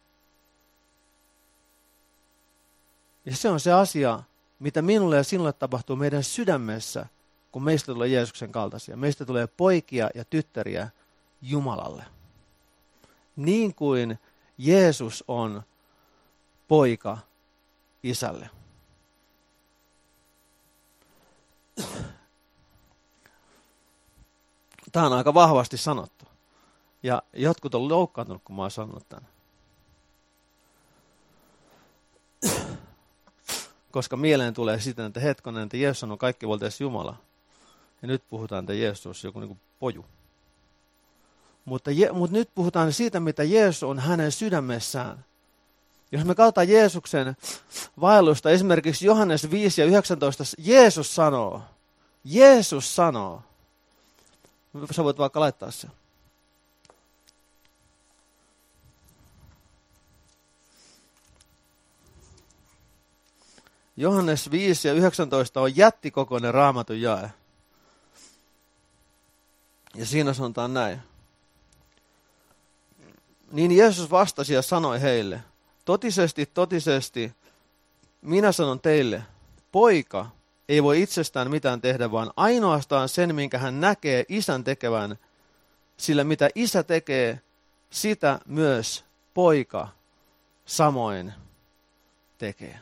S1: Ja se on se asia, mitä minulle ja sinulle tapahtuu meidän sydämessä, kun meistä tulee Jeesuksen kaltaisia. Meistä tulee poikia ja tyttäriä Jumalalle. Niin kuin Jeesus on poika Isälle. Tämä on aika vahvasti sanottu. Ja jotkut on loukkaantunut, kun mä oon sanonut tämän. Koska mieleen tulee siten, että hetkonen, että Jeesus on kaikkivaltias Jumala. Ja nyt puhutaan, että Jeesus on joku niin kuin poju. Mutta, je, mutta nyt puhutaan siitä, mitä Jeesus on hänen sydämessään. Jos me katsotaan Jeesuksen vaellusta, esimerkiksi Johannes viisi ja yhdeksäntoista, Jeesus sanoo, Jeesus sanoo, sä voit vaikka laittaa se. Johannes viisi ja yhdeksäntoista on jättikokoinen Raamatun jae. Ja siinä sanotaan näin. Niin Jeesus vastasi ja sanoi heille, totisesti, totisesti, minä sanon teille, poika ei voi itsestään mitään tehdä, vaan ainoastaan sen, minkä hän näkee isän tekevän, sillä mitä isä tekee, sitä myös poika samoin tekee.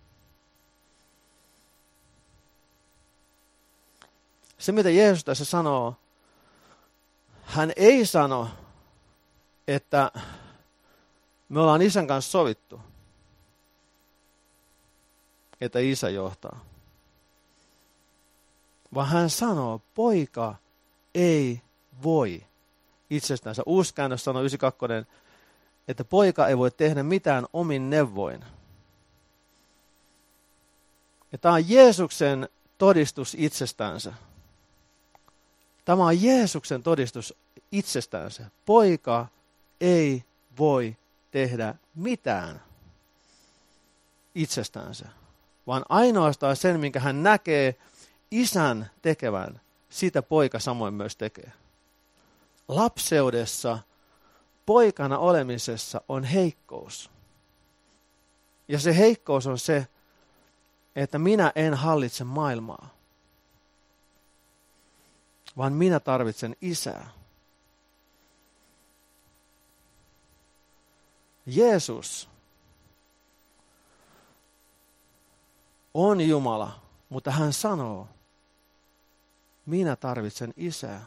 S1: Se, mitä Jeesus tässä sanoo, hän ei sano, että me ollaan isän kanssa sovittu, että isä johtaa. Vaan hän sanoo, poika ei voi itsestänsä. Uusi käännös sanoo yhdeksänkymmentäkaksi, että poika ei voi tehdä mitään omin neuvoin. Ja tämä on Jeesuksen todistus itsestänsä. Tämä on Jeesuksen todistus itsestänsä. Poika ei voi tehdä mitään itsestänsä, vaan ainoastaan sen, minkä hän näkee isän tekevän, sitä poika samoin myös tekee. Lapseudessa, poikana olemisessa on heikkous. Ja se heikkous on se, että minä en hallitse maailmaa. vaan minä tarvitsen isää. Jeesus on Jumala, mutta hän sanoo, minä tarvitsen isää.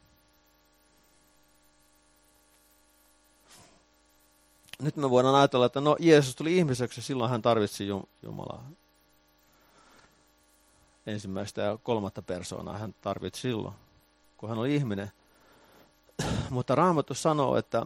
S1: Nyt me voidaan ajatella, että no Jeesus tuli ihmiseksi ja silloin hän tarvitsi Jumalaa. Ensimmäistä ja kolmatta persoonaa hän tarvitsi silloin, kun hän oli ihminen. Mutta Raamattu sanoo, että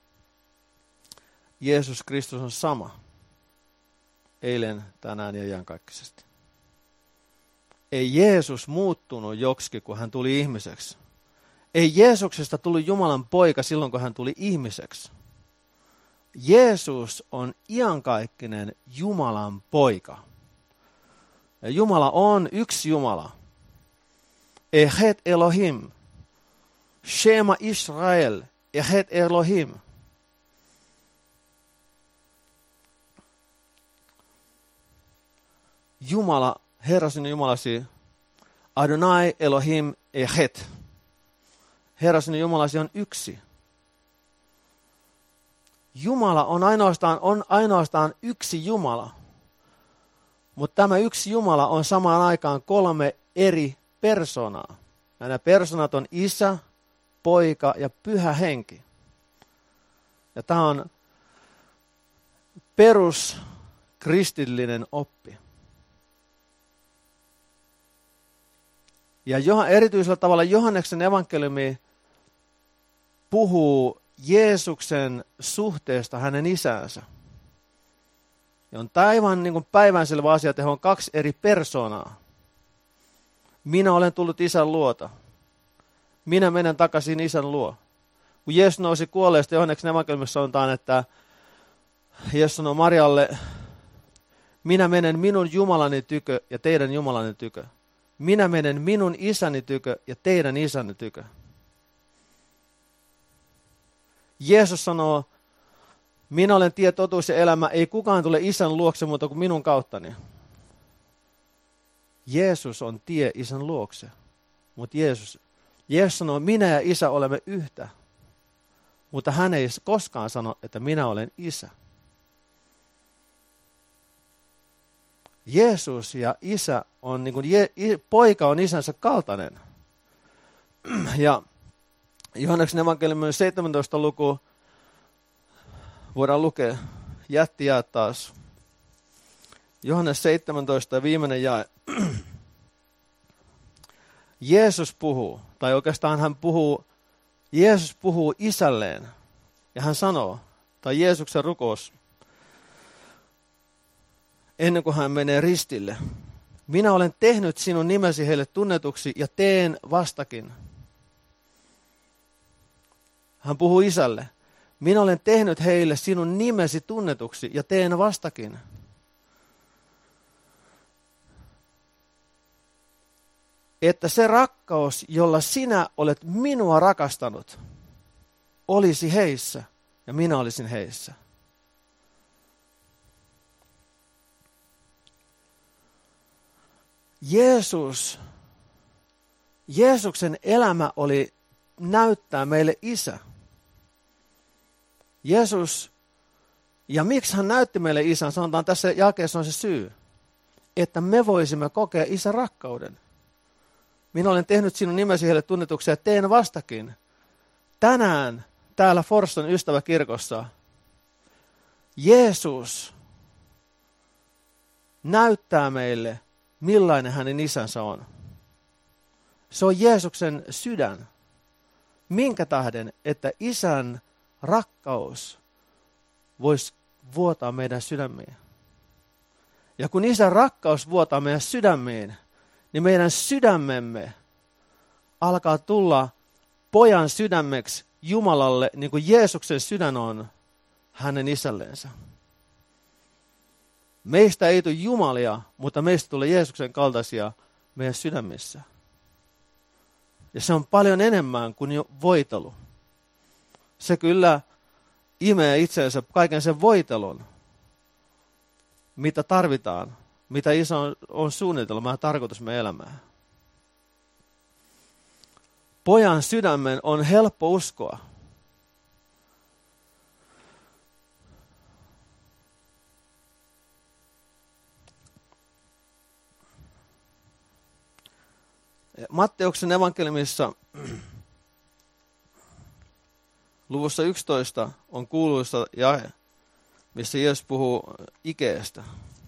S1: Jeesus Kristus on sama. Eilen, tänään ja iankaikkisesti. Ei Jeesus muuttunut joksikin, kun hän tuli ihmiseksi. Ei Jeesuksesta tullut Jumalan poika silloin, kun hän tuli ihmiseksi. Jeesus on iankaikkinen Jumalan poika. Ja Jumala on yksi Jumala. Echet Elohim. Shema Israel. Echet Elohim. Jumala, Herra sinun Jumalasi, Adonai Elohim Echet. Herra sinun Jumalasi on yksi. Jumala on ainoastaan, on ainoastaan yksi Jumala. Mutta tämä yksi Jumala on samaan aikaan kolme eri persoonaa. Ja nämä persoonat on Isä, Poika ja Pyhä Henki. Ja tämä on peruskristillinen oppi. Ja erityisellä tavalla Johanneksen evankeliumi puhuu Jeesuksen suhteesta hänen isäänsä. Ja on aivan niin kuin päivänselvä asia, että he on kaksi eri persoonaa. Minä olen tullut isän luota. Minä menen takaisin isän luo. Kun Jeesus nousi kuolleesta, Johanneksen evankeliumissa sanotaan, että Jeesus sanoi Marialle, minä menen minun Jumalani tykö ja teidän Jumalani tykö. Minä menen minun isäni tykö ja teidän isänne tykö. Jeesus sanoo, minä olen tie, totuus ja elämä, ei kukaan tule isän luokse muuta kuin minun kauttani. Jeesus on tie isän luokse. Mutta Jeesus, Jeesus sanoo, minä ja isä olemme yhtä. Mutta hän ei koskaan sano, että minä olen isä. Jeesus ja isä on, niin kuin je, poika on isänsä kaltainen. Ja Johanneksen evankeliumin seitsemäntoista luku voidaan lukea jättijaet taas. Johannes seitsemäntoista ja viimeinen jae. Jeesus puhuu, tai oikeastaan hän puhuu, Jeesus puhuu isälleen. Ja hän sanoo, tai Jeesuksen rukous, ennen kuin hän menee ristille. Minä olen tehnyt sinun nimesi heille tunnetuksi ja teen vastakin. Hän puhuu isälle. Minä olen tehnyt heille sinun nimesi tunnetuksi ja teen vastakin. Että se rakkaus, jolla sinä olet minua rakastanut, olisi heissä ja minä olisin heissä. Jeesus, Jeesuksen elämä oli näyttää meille isä. Jeesus, ja miksi hän näytti meille isän, sanotaan tässä jakeessa on se syy, että me voisimme kokea isän rakkauden. Minä olen tehnyt sinun nimesi heille tunnetuksia ja teen vastakin. Tänään täällä Forston ystäväkirkossa Jeesus näyttää meille, millainen hänen isänsä on. Se on Jeesuksen sydän. Minkä tähden, että isän rakkaus voisi vuotaa meidän sydämiin. Ja kun isän rakkaus vuotaa meidän sydämiin, niin meidän sydämemme alkaa tulla pojan sydämeksi Jumalalle, niin kuin Jeesuksen sydän on hänen isällensä. Meistä ei tule jumalia, mutta meistä tulee Jeesuksen kaltaisia meidän sydämissä. Ja se on paljon enemmän kuin jo voitelu. Se kyllä imee itseensä kaiken sen voitelun, mitä tarvitaan, mitä Isä on, on suunnitelma ja tarkoitus meidän elämään. pojan sydämen on helppo uskoa. Matteuksen evankeliumissa luvussa yksitoista on kuuluisa jae, missä Jeesus puhuu ikeestä.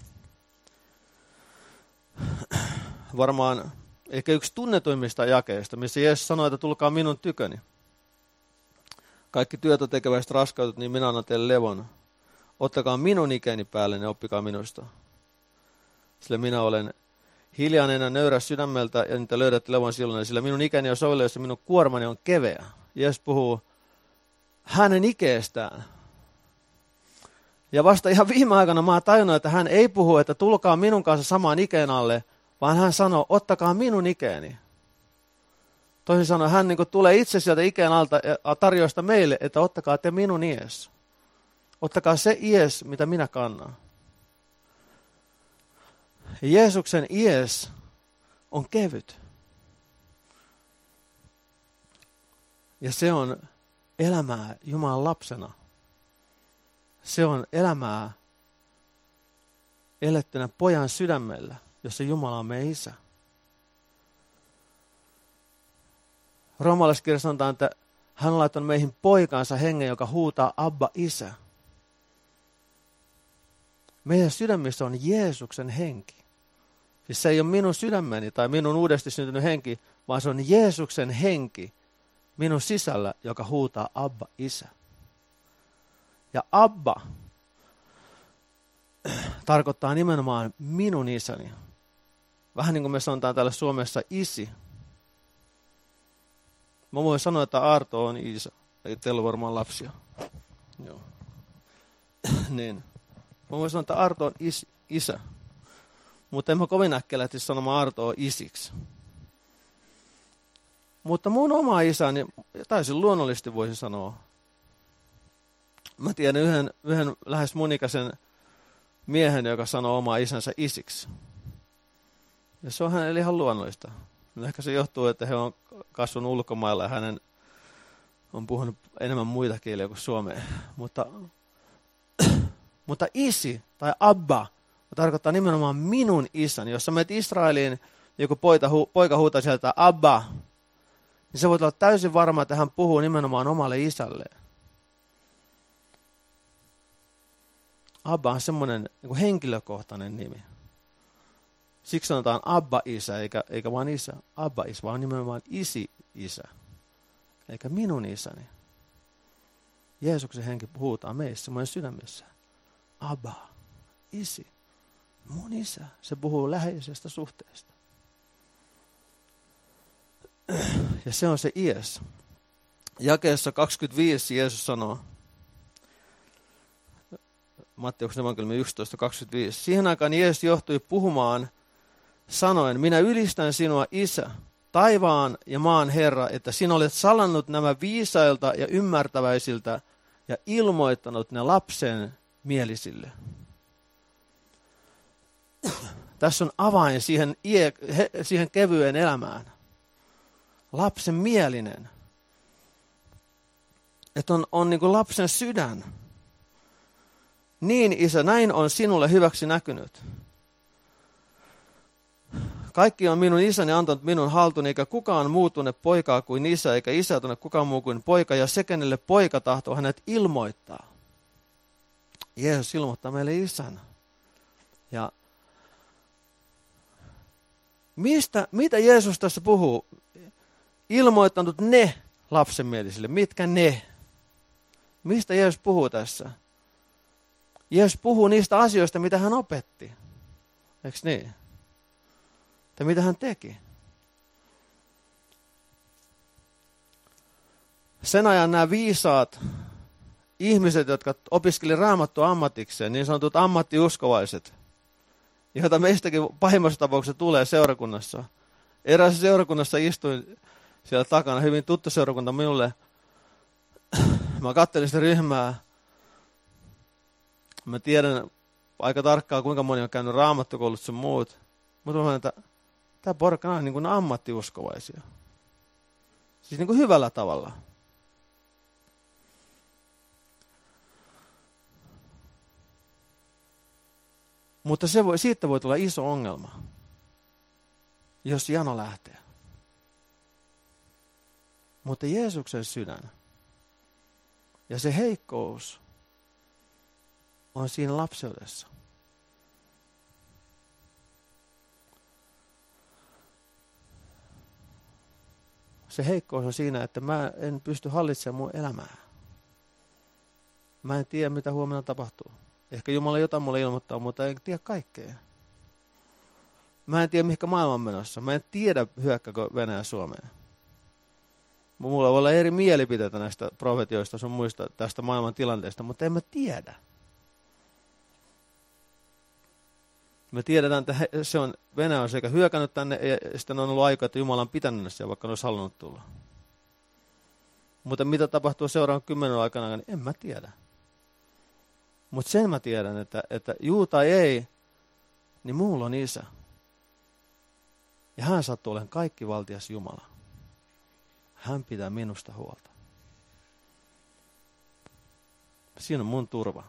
S1: Varmaan ehkä yksi tunnetuimmista jakeista, missä Jeesus sanoi, että tulkaa minun tyköni. Kaikki työtä tekeväiset raskautut, niin minä annan teille levon. Ottakaa minun ikäni päälle ja oppikaa minusta. Sillä minä olen hiljainen ja nöyrä sydämeltä ja niitä löydätte levon silloin, sillä minun ikäni on sovellus ja minun kuormani on keveä. Jeesus puhuu hänen ikeestään. Ja vasta ihan viime aikana mä oon tajunnut, että hän ei puhu, että tulkaa minun kanssa samaan ikeen alle, vaan hän sanoo, ottakaa minun ikeeni. Toisin sanoen, hän niin kuin tulee itse sieltä ikeen alta ja tarjoaa sitä meille, että ottakaa te minun ies. Ottakaa se ies, mitä minä kannan. Ja Jeesuksen ies on kevyt. Ja se on elämää Jumalan lapsena. Se on elämää elettynä pojan sydämellä, jossa Jumala on meidän isä. Roomalaiskirjassa sanotaan, että hän on laittanut meihin poikansa hengen, joka huutaa Abba, isä. Meidän sydämissä on Jeesuksen henki. Siis se ei ole minun sydämeni tai minun uudesti syntynyt henki, vaan se on Jeesuksen henki minun sisällä, joka huutaa Abba, isä. Ja Abba tarkoittaa nimenomaan minun isäni. Vähän niin kuin me sanotaan täällä Suomessa isi. Mä voin sanoa, että Arto on isä. Ei teillä ole varmaan lapsia. Joo. niin. Mä voin sanoa, että Arto on is, isä. Mutta en mä kovin äkkiä lähtisi sanomaan Artoa isiksi. Mutta mun oma isäni, täysin luonnollisesti voisi sanoa. Mä tiedän yhden, yhden lähes mun ikäisen miehen, joka sanoo omaa isänsä isiksi. Ja se on hänelle ihan luonnollista. Ehkä se johtuu, että he on kasvanut ulkomailla ja hänen on puhunut enemmän muita kieliä kuin suomea. Mutta, mutta isi tai abba tarkoittaa nimenomaan minun isäni. Jos sä menet Israeliin, joku poika, hu, poika huutaa sieltä abba, niin se voit olla täysin varma, että hän puhuu nimenomaan omalle isälleen. Abba on semmoinen niin henkilökohtainen nimi. Siksi sanotaan Abba-isä, eikä, eikä vain isä. Abba-isä, vaan nimenomaan isi-isä. Eikä minun isäni. Jeesuksen henki huutaa meissä, semmoinen sydämessä. Abba, isi, mun isä. Se puhuu läheisestä suhteesta. Ja se on se ies. Jakeessa kaksikymmentäviisi Jeesus sanoo, Matteuksen evankeliumi yksitoista kaksikymmentäviisi. Siihen aikaan Jeesus johtui puhumaan sanoen, minä ylistän sinua, Isä, taivaan ja maan Herra, että sinä olet salannut nämä viisailta ja ymmärtäväisiltä ja ilmoittanut ne lapsen mielisille. Tässä on avain siihen, siihen kevyeen elämään. Lapsen mielinen. Että on, on niin kuin lapsen sydän. Niin, Isä, näin on sinulle hyväksi näkynyt. Kaikki on minun isäni antanut minun haltuuni, eikä kukaan muu tunne poikaa kuin isä, eikä isä tunne kukaan muu kuin poika, ja se, kenelle poika tahtoo hänet ilmoittaa. Jeesus ilmoittaa meille isän. Ja mistä, mitä Jeesus tässä puhuu? Ilmoittanut ne lapsenmielisille. Mitkä ne? Mistä Jeesus puhuu tässä? Jeesus puhuu niistä asioista, mitä hän opetti. Eikö niin? Tai mitä hän teki. Sen ajan nämä viisaat ihmiset, jotka opiskeli Raamattua ammatikseen, niin sanotut ammattiuskovaiset, joita meistäkin pahimmassa tapauksessa tulee seurakunnassa. Eräässä seurakunnassa istuin siellä takana, hyvin tuttu seurakunta minulle. Mä katselin sitä ryhmää. Mä tiedän aika tarkkaan, kuinka moni on käynyt raamattokoulussa sun muut. Mutta mä sanoin, että tämä porkkana on niin kuin ammattiuskovaisia. Siis niin kuin hyvällä tavalla. Mutta se voi, siitä voi tulla iso ongelma, jos jano lähtee. Mutta Jeesuksen sydän ja se heikkous on siinä lapseudessa. Se heikkous on siinä, että mä en pysty hallitsemaan mun elämää. Mä en tiedä, mitä huomenna tapahtuu. Ehkä Jumala jotain mulle ilmoittaa, mutta en tiedä kaikkea. Mä en tiedä, mihinkä maailman menossa. Mä en tiedä, hyökkääkö Venäjä Suomeen. Mulla voi olla eri mielipiteitä näistä profetioista sun muista tästä maailman tilanteesta, mutta en mä tiedä. Me tiedetään, että se on, Venäjä on sekä hyökännyt tänne, ja sitten on ollut aika, että Jumala on pitänyt siellä, vaikka ne olisi halunnut tulla. Mutta mitä tapahtuu seuraavan kymmenen aikana, niin en mä tiedä. Mutta sen mä tiedän, että, että juu tai ei, niin muulla on isä. Ja hän sattuu olemaan kaikkivaltias Jumala. Hän pitää minusta huolta. Siinä on mun turva.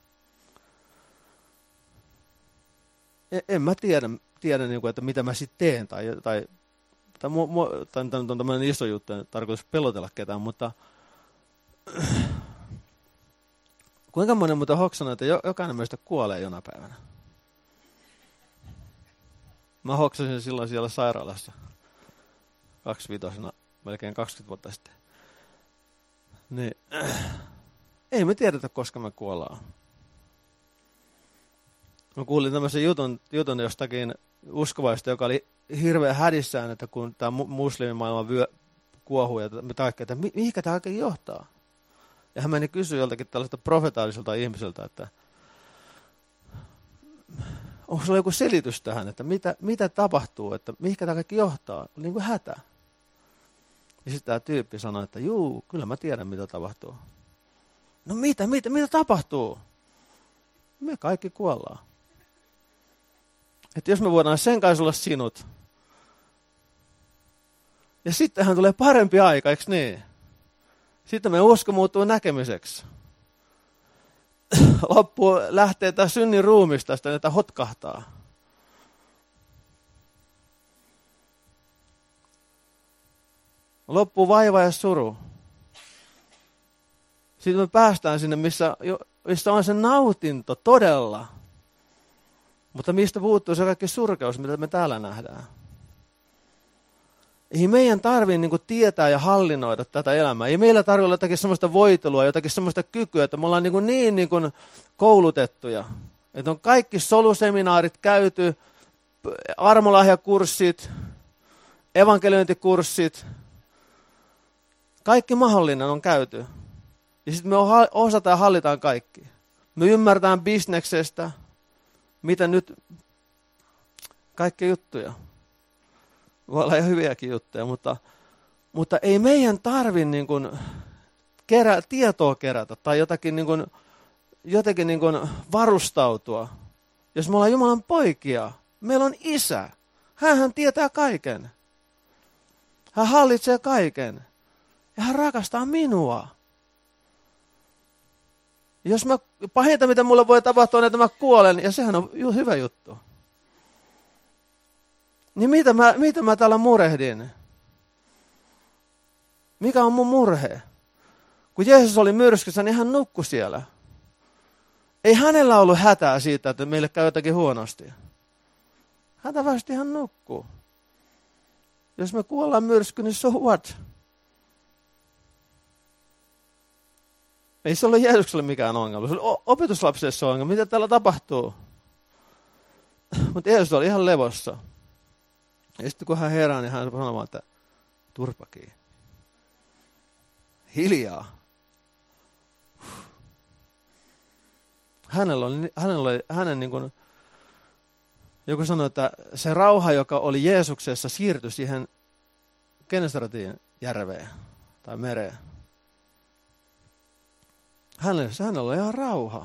S1: En, en mä tiedä, tiedä niin kuin, että mitä mä sitten teen. Tai, tai, tai, mu, mu, tai tämä on tämmöinen iso juttu, en tarkoitus pelotella ketään, mutta kuinka moni muuten hoksannut, että jokainen meistä kuolee jona päivänä? Mä hoksasin silloin siellä sairaalassa kaksivitosena, melkein kaksikymmentä vuotta sitten. Niin, äh, ei me tiedetä, koska me kuollaan. Mä kuulin tämmöisen jutun, jutun jostakin uskovaista, joka oli hirveän hädissään, että kun tämä muslimimaailma vyö, kuohuu ja kaikkea, että mi- mihinkä tämä oikein johtaa? Ja hän meni kysyä joltakin tällaista profetaaliselta ihmiseltä, että onko sulla joku selitys tähän, että mitä, mitä tapahtuu, että mihinkä tämä kaikki johtaa? Niin kuin hätä. Ja sitten tämä tyyppi sanoi, että juu, kyllä mä tiedän, mitä tapahtuu. No mitä, mitä, mitä tapahtuu? Me kaikki kuollaan. Että jos me voidaan sen kanssa olla sinut. Ja sittenhän tulee parempi aika, eikö niin? Sitten meidän usko muuttuu näkemiseksi. Loppu lähtee tämä synnin ruumista, sitä näitä hotkahtaa. Loppuu vaiva ja suru. Sitten me päästään sinne, missä, missä on se nautinto todella. Mutta mistä puuttuu se kaikki surkeus, mitä me täällä nähdään. Ei meidän tarvitse niin kuin tietää ja hallinnoida tätä elämää. Ei meillä tarvitse olla jotakin semmoista voitelua, jotakin semmoista kykyä, että me ollaan niin, kuin niin, niin kuin koulutettuja. Että on kaikki soluseminaarit käyty, armolahjakurssit, evankeliointikurssit. Kaikki mahdollinen on käyty. Ja sitten me osataan ja hallitaan kaikki. Me ymmärretään bisneksestä, mitä nyt, kaikkia juttuja. Voi olla ihan hyviäkin juttuja, mutta, mutta ei meidän tarvitse niin kuin kerä, tietoa kerätä tai jotakin, niin kuin, jotenkin niin kuin varustautua. Jos me ollaan Jumalan poikia, meillä on isä. Hänhän tietää kaiken. Hän hallitsee kaiken. Ja hän rakastaa minua. Jos mä, pahinta mitä mulle voi tapahtua, on, että mä kuolen, ja sehän on ju, hyvä juttu. Niin mitä mä, mitä mä täällä murehdin? Mikä on mun murhe? Kun Jeesus oli myrskyssä, niin hän nukkui siellä. Ei hänellä ollut hätää siitä, että meille käy jotakin huonosti. Hätävästi hän nukkuu. Jos me kuollaan myrsky, niin so what? Ei se ole Jeesukselle mikään ongelma. Se oli opetuslapsille se ongelma. Mitä täällä tapahtuu? Mutta Jeesus oli ihan levossa. Ja sitten kun hän herää, niin hän sanoo, että turpa kiinni. Hiljaa. Hänellä oli, hänellä oli hänen niin kuin, joku sanoi, että se rauha, joka oli Jeesuksessa, siirtyi siihen Genesaretin järveen tai mereen. Hänellä, hänellä oli ihan rauha.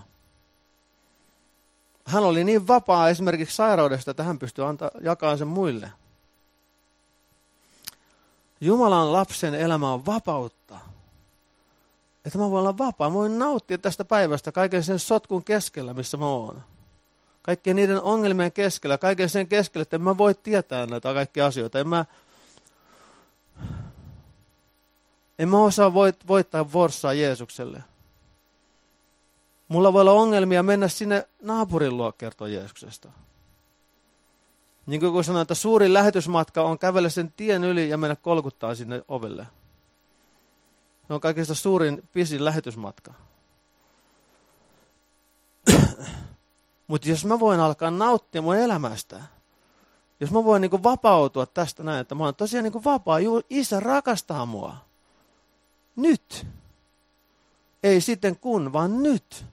S1: Hän oli niin vapaa esimerkiksi sairaudesta, että hän pystyi antaa, jakamaan sen muille. Jumalan lapsen elämä on vapautta. Että mä voin olla vapaa, mä voin nauttia tästä päivästä kaiken sen sotkun keskellä, missä mä oon. Kaikkien niiden ongelmien keskellä, kaiken sen keskellä, että en mä voi tietää näitä kaikkia asioita. En mä, en mä osaa voit, voittaa vorsaa Jeesukselle. Mulla voi olla ongelmia mennä sinne naapurin luo kertoa Jeesuksesta. Niin kuin kun sanoin, että suurin lähetysmatka on kävellä sen tien yli ja mennä kolkuttaa sinne ovelle. Se on kaikista suurin, pisin lähetysmatka. Mutta jos mä voin alkaa nauttia mun elämästä, jos mä voin niinku vapautua tästä näin, että mä oon tosiaan niinku vapaa, Isä rakastaa mua. Nyt. Ei sitten kun, vaan nyt.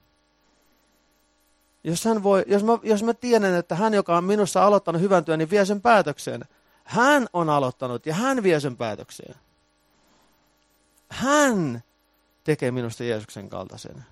S1: Jos, hän voi, jos, mä, jos mä tiedän, että hän, joka on minussa aloittanut hyvän työn, niin vie sen päätökseen. Hän on aloittanut ja hän vie sen päätökseen. Hän tekee minusta Jeesuksen kaltaisen.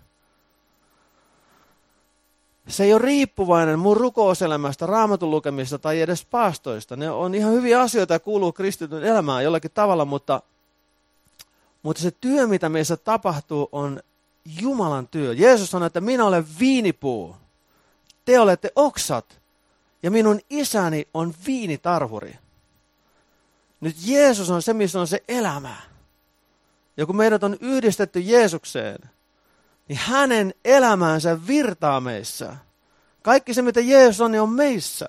S1: Se ei ole riippuvainen mun rukouselämästä, raamatun lukemista tai edes paastoista. Ne on ihan hyviä asioita ja kuuluu kristityn elämään jollakin tavalla, mutta, mutta se työ, mitä meissä tapahtuu, on Jumalan työ. Jeesus sanoi, että minä olen viinipuu, te olette oksat ja minun isäni on viinitarhuri. Nyt Jeesus on se, missä on se elämä. Ja kun meidät on yhdistetty Jeesukseen, niin hänen elämäänsä virtaa meissä. Kaikki se, mitä Jeesus on, niin on meissä.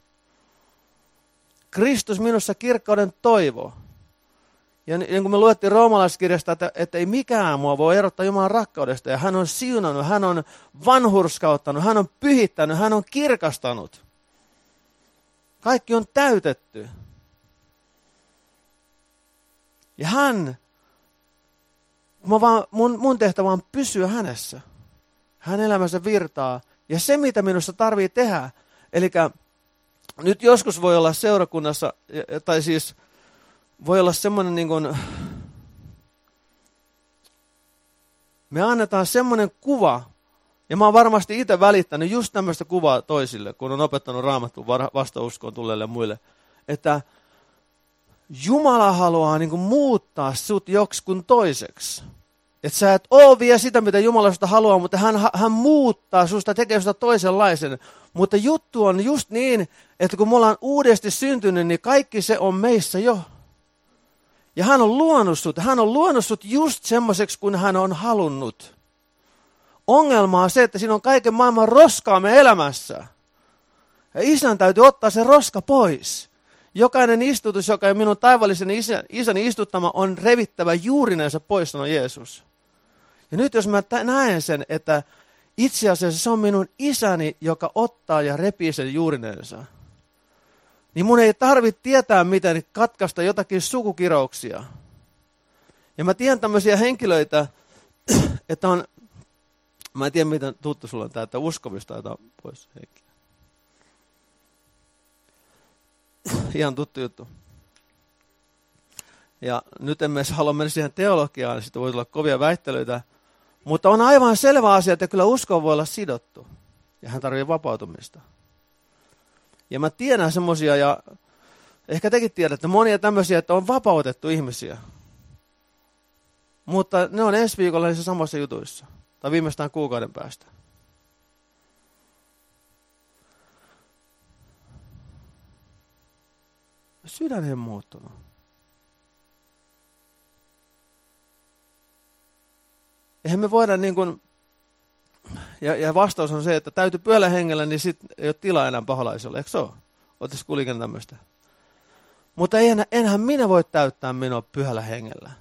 S1: Kristus minussa kirkkauden toivo. Ja niin kuin me luettiin roomalaiskirjasta, että, että ei mikään mua voi erottaa Jumalan rakkaudesta. Ja hän on siunannut, hän on vanhurskauttanut, hän on pyhittänyt, hän on kirkastanut. Kaikki on täytetty. Ja hän, mä vaan, mun, mun tehtävä on pysyä hänessä. Hän elämänsä virtaa. Ja se, mitä minusta tarvii tehdä, eli nyt joskus voi olla seurakunnassa, tai siis voi olla semmoinen niin kuin, me annetaan semmoinen kuva, ja mä oon varmasti itse välittänyt just tämmöistä kuvaa toisille, kun on opettanut Raamattua vastauskoon tulleille muille, että Jumala haluaa niin kuin muuttaa sut joksikun toiseksi. Että sä et oo vielä sitä, mitä Jumala susta haluaa, mutta hän, hän muuttaa susta, tekee susta toisenlaisen. Mutta juttu on just niin, että kun me ollaan uudesti syntynyt, niin kaikki se on meissä jo. Ja hän on luonut sut, hän on luonut sut just semmoiseksi, kun hän on halunnut. Ongelma on se, että siinä on kaiken maailman roskaa me elämässä. Ja isän täytyy ottaa se roska pois. Jokainen istutus, joka on minun taivaallisen isän, isäni istuttama, on revittävä juurineensa pois, sanoi Jeesus. Ja nyt jos mä näen sen, että itse asiassa se on minun isäni, joka ottaa ja repii sen juurineensa, niin mun ei tarvitse tietää, miten katkaista jotakin sukukirouksia. Ja mä tiedän tämmöisiä henkilöitä, että on, mä en tiedä miten tuttu sulla on tämä, että uskovista jotain pois henkiä. Ihan tuttu juttu. Ja nyt emme halua mennä siihen teologiaan, niin sitten voi tulla kovia väittelyitä. Mutta on aivan selvä asia, että kyllä usko voi olla sidottu. Ja hän tarvitsee vapautumista. Ja mä tiedän semmoisia, ja ehkä tekin tiedätte, monia tämmöisiä, että on vapautettu ihmisiä. Mutta ne on ensi viikolla niissä samassa jutuissa. Tai viimeistään kuukauden päästä. Sydän ei muuttunut. Eihän me voida niin kuin, ja, ja vastaus on se, että täytyy pyöllä hengellä, niin sit ei ole tilaa enää paholaiselle, eikö se ole? Oletko kuulikin tämmöistä? Mutta enhän, enhän minä voi täyttää minua pyhällä hengellä.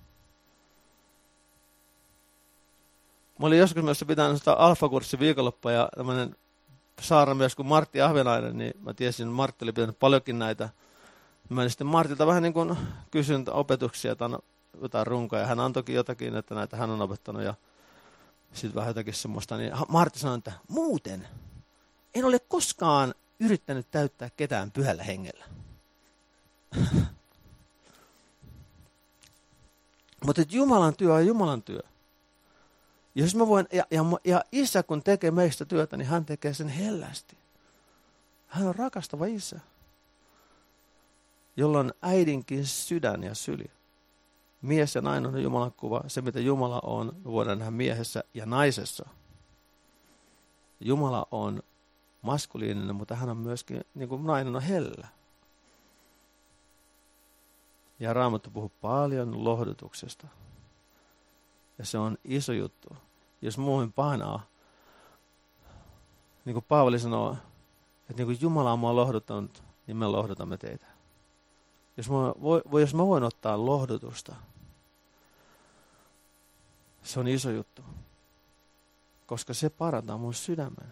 S1: Mä olin joskus myös pitänyt sitä alfakurssi viikonloppua ja tämmöinen saarnamies kuin Martti Ahvenainen, niin mä tiesin, että Martti oli pitänyt paljonkin näitä. Mä sitten Martilta vähän niin kuin kysyin opetuksia tai jotain runkoja. Hän antoikin jotakin, että näitä hän on opettanut ja sitten vähän jotakin semmoista. Niin Martti sanoi, että muuten en ole koskaan yrittänyt täyttää ketään pyhällä hengellä. Mutta Jumalan työ on Jumalan työ. Jos mä voin, ja, ja, ja isä kun tekee meistä työtä, niin hän tekee sen hellästi. Hän on rakastava isä. jolla on äidinkin sydän ja syli. Mies ja nainen on Jumalan kuva. Se, mitä Jumala on, voidaan nähdä miehessä ja naisessa. Jumala on maskuliininen, mutta hän on myöskin, niin kuin nainen on hellä. Ja Raamattu puhuu paljon lohdutuksesta. Ja se on iso juttu. Jos muuhin painaa, niin kuin Paavali sanoo, että niin kuin Jumala on mua lohduttanut, niin me lohdutamme teitä. Jos mä, voi, jos mä voin ottaa lohdutusta, se on iso juttu. Koska se parantaa mun sydämen.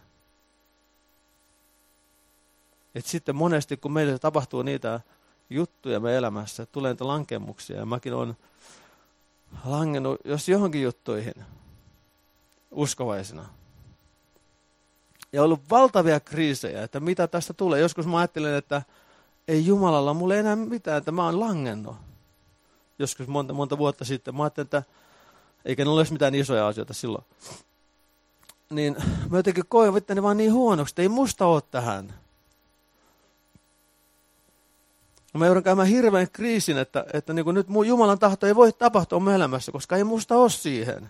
S1: Et sitten monesti, kun meille tapahtuu niitä juttuja me elämässä, tulee niitä lankemuksia, ja mäkin olen langennut jos johonkin juttuihin uskovaisena. Ja ollut valtavia kriisejä, että mitä tästä tulee. Joskus mä ajattelen, että ei Jumalalla mulle enää mitään, että mä oon langennut. Joskus monta, monta vuotta sitten. Mä ajattelin, että eikä ne olisi mitään isoja asioita silloin. Niin mä jotenkin koin itteni vaan niin huonoksi, että ei musta ole tähän. Mä joudun käymään hirveän kriisin, että, että niin kuin nyt mun Jumalan tahto ei voi tapahtua mun elämässä, koska ei musta ole siihen.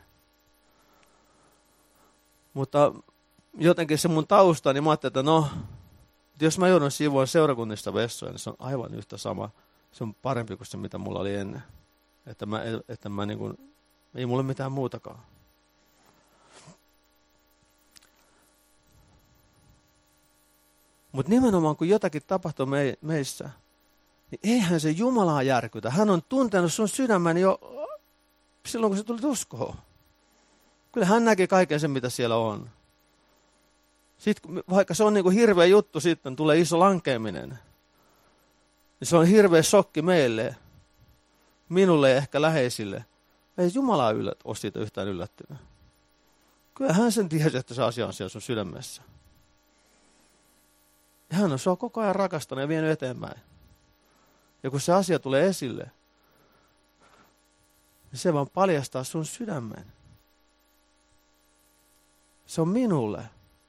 S1: Mutta jotenkin se mun tausta, niin mä ajattelin, että no, jos mä joudun siivoon seurakunnista vessoja, niin se on aivan yhtä sama. Se on parempi kuin se, mitä mulla oli ennen. Että mä, että mä niin kuin, ei mulle mitään muutakaan. Mutta nimenomaan, kun jotakin tapahtuu me, meissä, niin eihän se Jumalaa järkytä. Hän on tuntenut sun sydämen jo silloin, kun sä tulit uskoon. Kyllä hän näki kaiken sen, mitä siellä on. Sitten, vaikka se on niin kuin hirveä juttu, sitten tulee iso lankeaminen. Niin se on hirveä shokki meille, minulle ja ehkä läheisille. Ei Jumala yllät, ole siitä yhtään yllättynyt. Kyllä hän sen tiesi, että se asia on siellä sun sydämessä. Ja hän on sua koko ajan rakastanut ja vienyt eteenpäin. Ja kun se asia tulee esille, niin se vaan paljastaa sun sydämen. Se on minulle.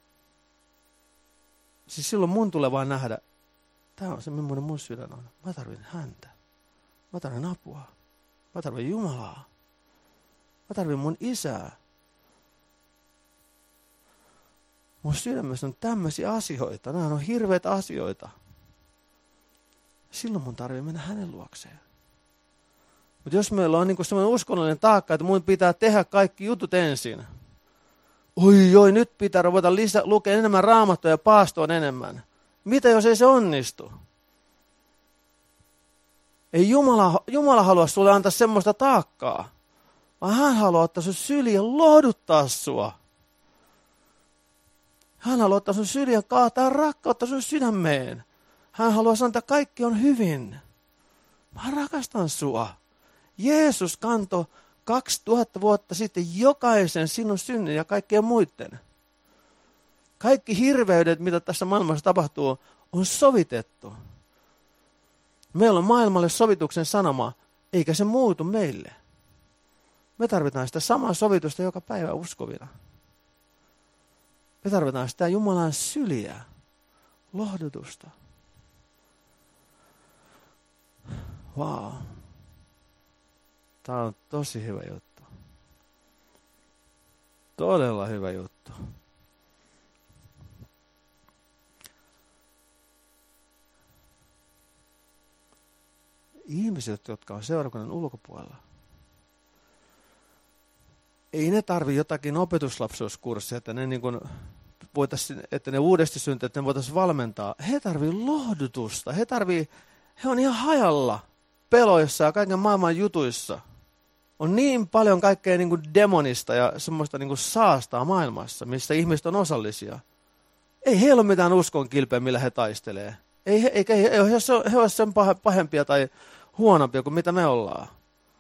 S1: Siis silloin mun tulee vaan nähdä, tämä on se, millainen mun sydän on. Mä tarvitsen häntä. Mä tarvitsen apua. Mä tarvitsen Jumalaa. Mä tarvitsen mun isää. Mun sydämessä on tämmöisiä asioita. Nämä on hirveitä asioita. Silloin mun tarvitsee mennä hänen luokseen. Mutta jos meillä on niinku semmoinen uskonnollinen taakka, että mun pitää tehdä kaikki jutut ensin. Oi oi, nyt pitää ruveta lisä, lukea enemmän Raamattua ja paastoon enemmän. Mitä jos ei se onnistu? Ei Jumala, Jumala halua sulle antaa semmoista taakkaa, vaan hän haluaa ottaa sun syliin ja lohduttaa sua. Hän haluaa ottaa sun syliin ja kaataa rakkautta sun sydämeen. Hän haluaa sanoa, että kaikki on hyvin. Mä rakastan sua. Jeesus kantoi kaksituhatta vuotta sitten jokaisen sinun synnin ja kaikkien muiden. Kaikki hirveydet, mitä tässä maailmassa tapahtuu, on sovitettu. Meillä on maailmalle sovituksen sanoma, eikä se muutu meille. Me tarvitaan sitä samaa sovitusta joka päivä uskovina. Me tarvitaan sitä Jumalan syliä, lohdutusta. Vau. Wow. Tämä on tosi hyvä juttu. Todella hyvä juttu. Ihmiset, jotka on seurakunnan ulkopuolella, ei ne tarvitse jotakin opetuslapsuuskurssia, että ne, niin kuin että ne uudesti syntyy, että ne voitaisiin valmentaa. He tarvitsevat lohdutusta. He, tarvii, he on ihan hajalla peloissa ja kaiken maailman jutuissa. On niin paljon kaikkea niin kuin demonista ja semmoista niin kuin saastaa maailmassa, missä ihmiset on osallisia. Ei heillä ole mitään uskon kilpeä, millä he taistelee. Ei, eikä he, he, he, he ole sen pahempia tai huonompia kuin mitä me ollaan.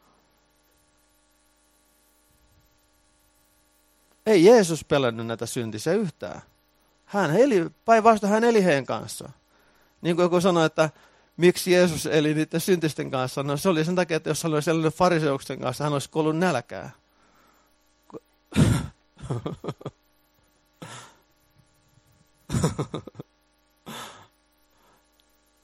S1: Ei Jeesus pelännyt näitä syntisiä yhtään. Hän eli, päinvastoin hän eli heidän kanssa. Niin kuin joku sanoi, että miksi Jeesus eli niiden syntisten kanssa? No se oli sen takia, että jos hän olisi elänyt fariseuksen kanssa, hän olisi kuollut nälkää.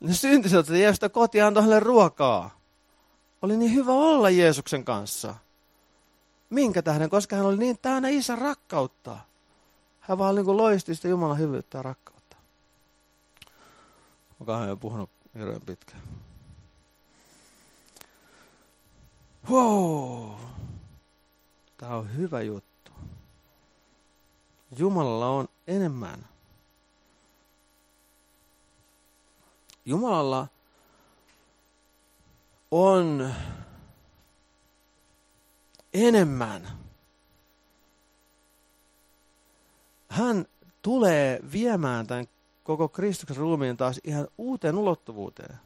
S1: Ne syntiset otti Jeesusta kotiin ja antoi hänelle ruokaa. Oli niin hyvä olla Jeesuksen kanssa. Minkä tähden? Koska hän oli niin täynnä Isän rakkautta. Hän vaan niin kuin loisti sitä Jumalan hyvyyttä ja rakkautta. Onkohan jo puhunut hirveän pitkään. Wow. Tämä on hyvä juttu. Jumalalla on enemmän. Jumalalla on enemmän. Hän tulee viemään tämän koko Kristuksen ruumiin taas ihan uuteen ulottuvuuteen.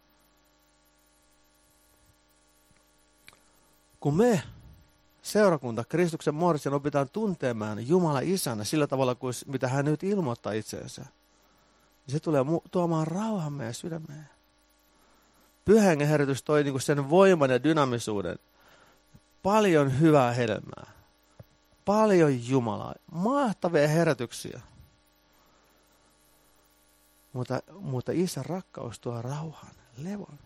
S1: Kun me, seurakunta, Kristuksen morsian, opitaan tuntemaan Jumala Isänä sillä tavalla, kuin mitä hän nyt ilmoittaa itseensä, niin se tulee mu- tuomaan rauhan meidän sydämeen. Pyhän Hengen herätys toi niinku sen voiman ja dynamisuuden. Paljon hyvää hedelmää. Paljon Jumalaa. Mahtavia herätyksiä. Mutta, mutta Isän rakkaus tuo rauhan, levon.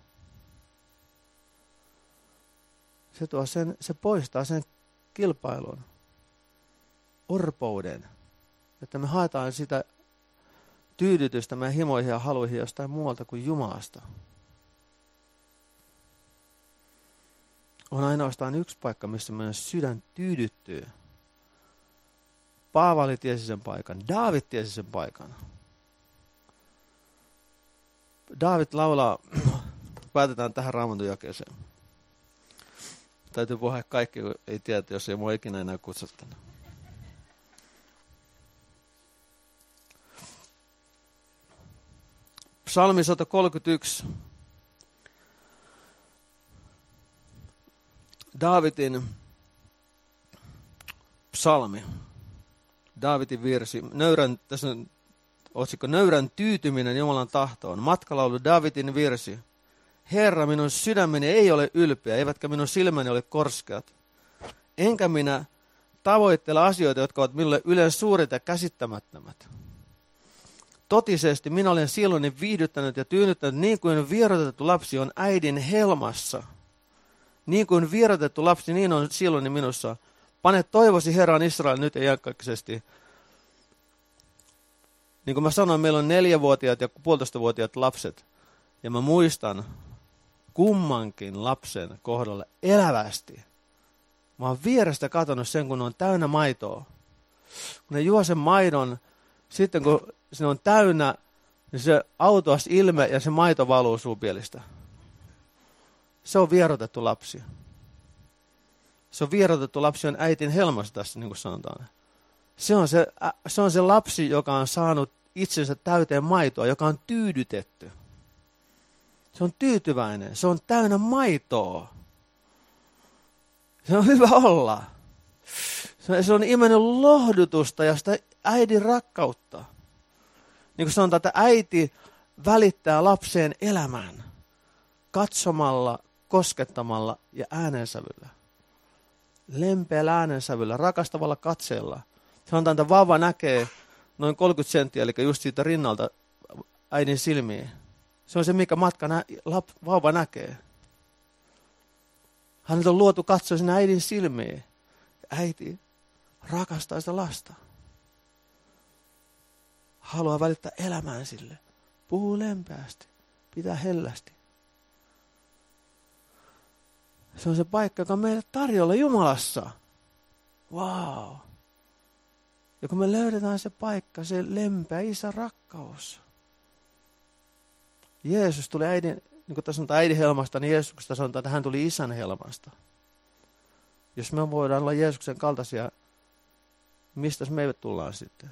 S1: Se, tuo sen, se poistaa sen kilpailun, orpouden, että me haetaan sitä tyydytystä meidän himoihin ja haluihin jostain muualta kuin Jumalasta. On ainoastaan yksi paikka, missä meidän sydän tyydyttyy. Paavali tiesi sen paikan, Daavid tiesi sen paikan. Daavid laulaa, päätetään tähän Raamatun jakeeseen. Täytyy puhua kaikki, kun ei tiedä, jos ei mua ikinä enää kutsuttanut. Psalmi sata kolmekymmentäyksi. Daavidin psalmi. Daavidin virsi. Nöyrän, tässä on otsikko Nöyrän tyytyminen Jumalan tahtoon. Matkalaulu Daavidin virsi. Herra, minun sydämeni ei ole ylpeä, eivätkä minun silmäni ole korskeat. Enkä minä tavoittele asioita, jotka ovat minulle yleensä suuret ja käsittämättömät. Totisesti minä olen sieluni viihdyttänyt ja tyynnyttänyt niin kuin vierotettu lapsi on äidin helmassa. Niin kuin vierotettu lapsi, niin on sieluni minussa. Pane toivosi Herran Israel nyt ja iankaikkisesti. Niin kuin mä sanoin, meillä on neljävuotiaat ja puolitoistavuotiaat lapset. Ja mä muistan kummankin lapsen kohdalla elävästi. Mä oon vierestä katsonut sen, kun ne on täynnä maitoa. Kun ne juo sen maidon, sitten kun se on täynnä, niin se autoas ilme ja se maito valuu suupielistä. Se on vierotettu lapsi. Se on vierotettu lapsi, on äitin helmassa tässä, niin kuin sanotaan. Se on se, se on se lapsi, joka on saanut itsensä täyteen maitoa, joka on tyydytetty. Se on tyytyväinen. Se on täynnä maitoa. Se on hyvä olla. Se on imennyt lohdutusta ja sitä äidin rakkautta. Niin kuin sanotaan, että äiti välittää lapseen elämän katsomalla, koskettamalla ja äänensävyllä. Lempeällä äänensävyllä, rakastavalla katseella. Sanotaan, että vauva näkee noin kolmekymmentä senttiä, eli just siitä rinnalta äidin silmiin. Se on se, mikä matka nä- lap- vauva näkee. Hänet on luotu katsoa sinne äidin silmiin. Äiti rakastaa sitä lasta. Haluaa välittää elämään sille. Puhuu lempeästi. Pitää hellästi. Se on se paikka, joka on meille tarjolla Jumalassa. Vau. Wow. Ja kun me löydetään se paikka, se lempeä Isän rakkaus. Jeesus tuli äidin, niin kuin tässä sanotaan äidin helmasta, niin Jeesuksesta sanotaan, että hän tuli Isän helmasta. Jos me voidaan olla Jeesuksen kaltaisia, mistä me tullaan sitten?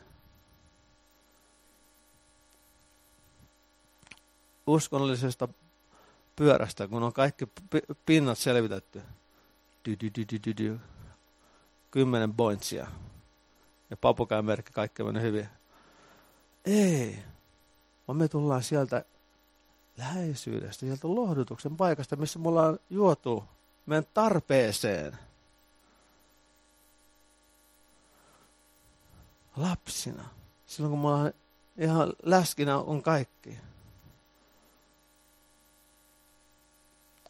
S1: Uskonnollisesta pyörästä, kun on kaikki pinnat selvitetty. Dy, dy, dy, dy, dy, dy. Kymmenen pointsia. Ja papukain merkki, kaikki on mennyt hyvin. Ei. Vaan me tullaan sieltä läheisyydestä, sieltä lohdutuksen paikasta, missä me ollaan juotu meidän tarpeeseen. Lapsina. Silloin kun me ollaan ihan läskinä on kaikki.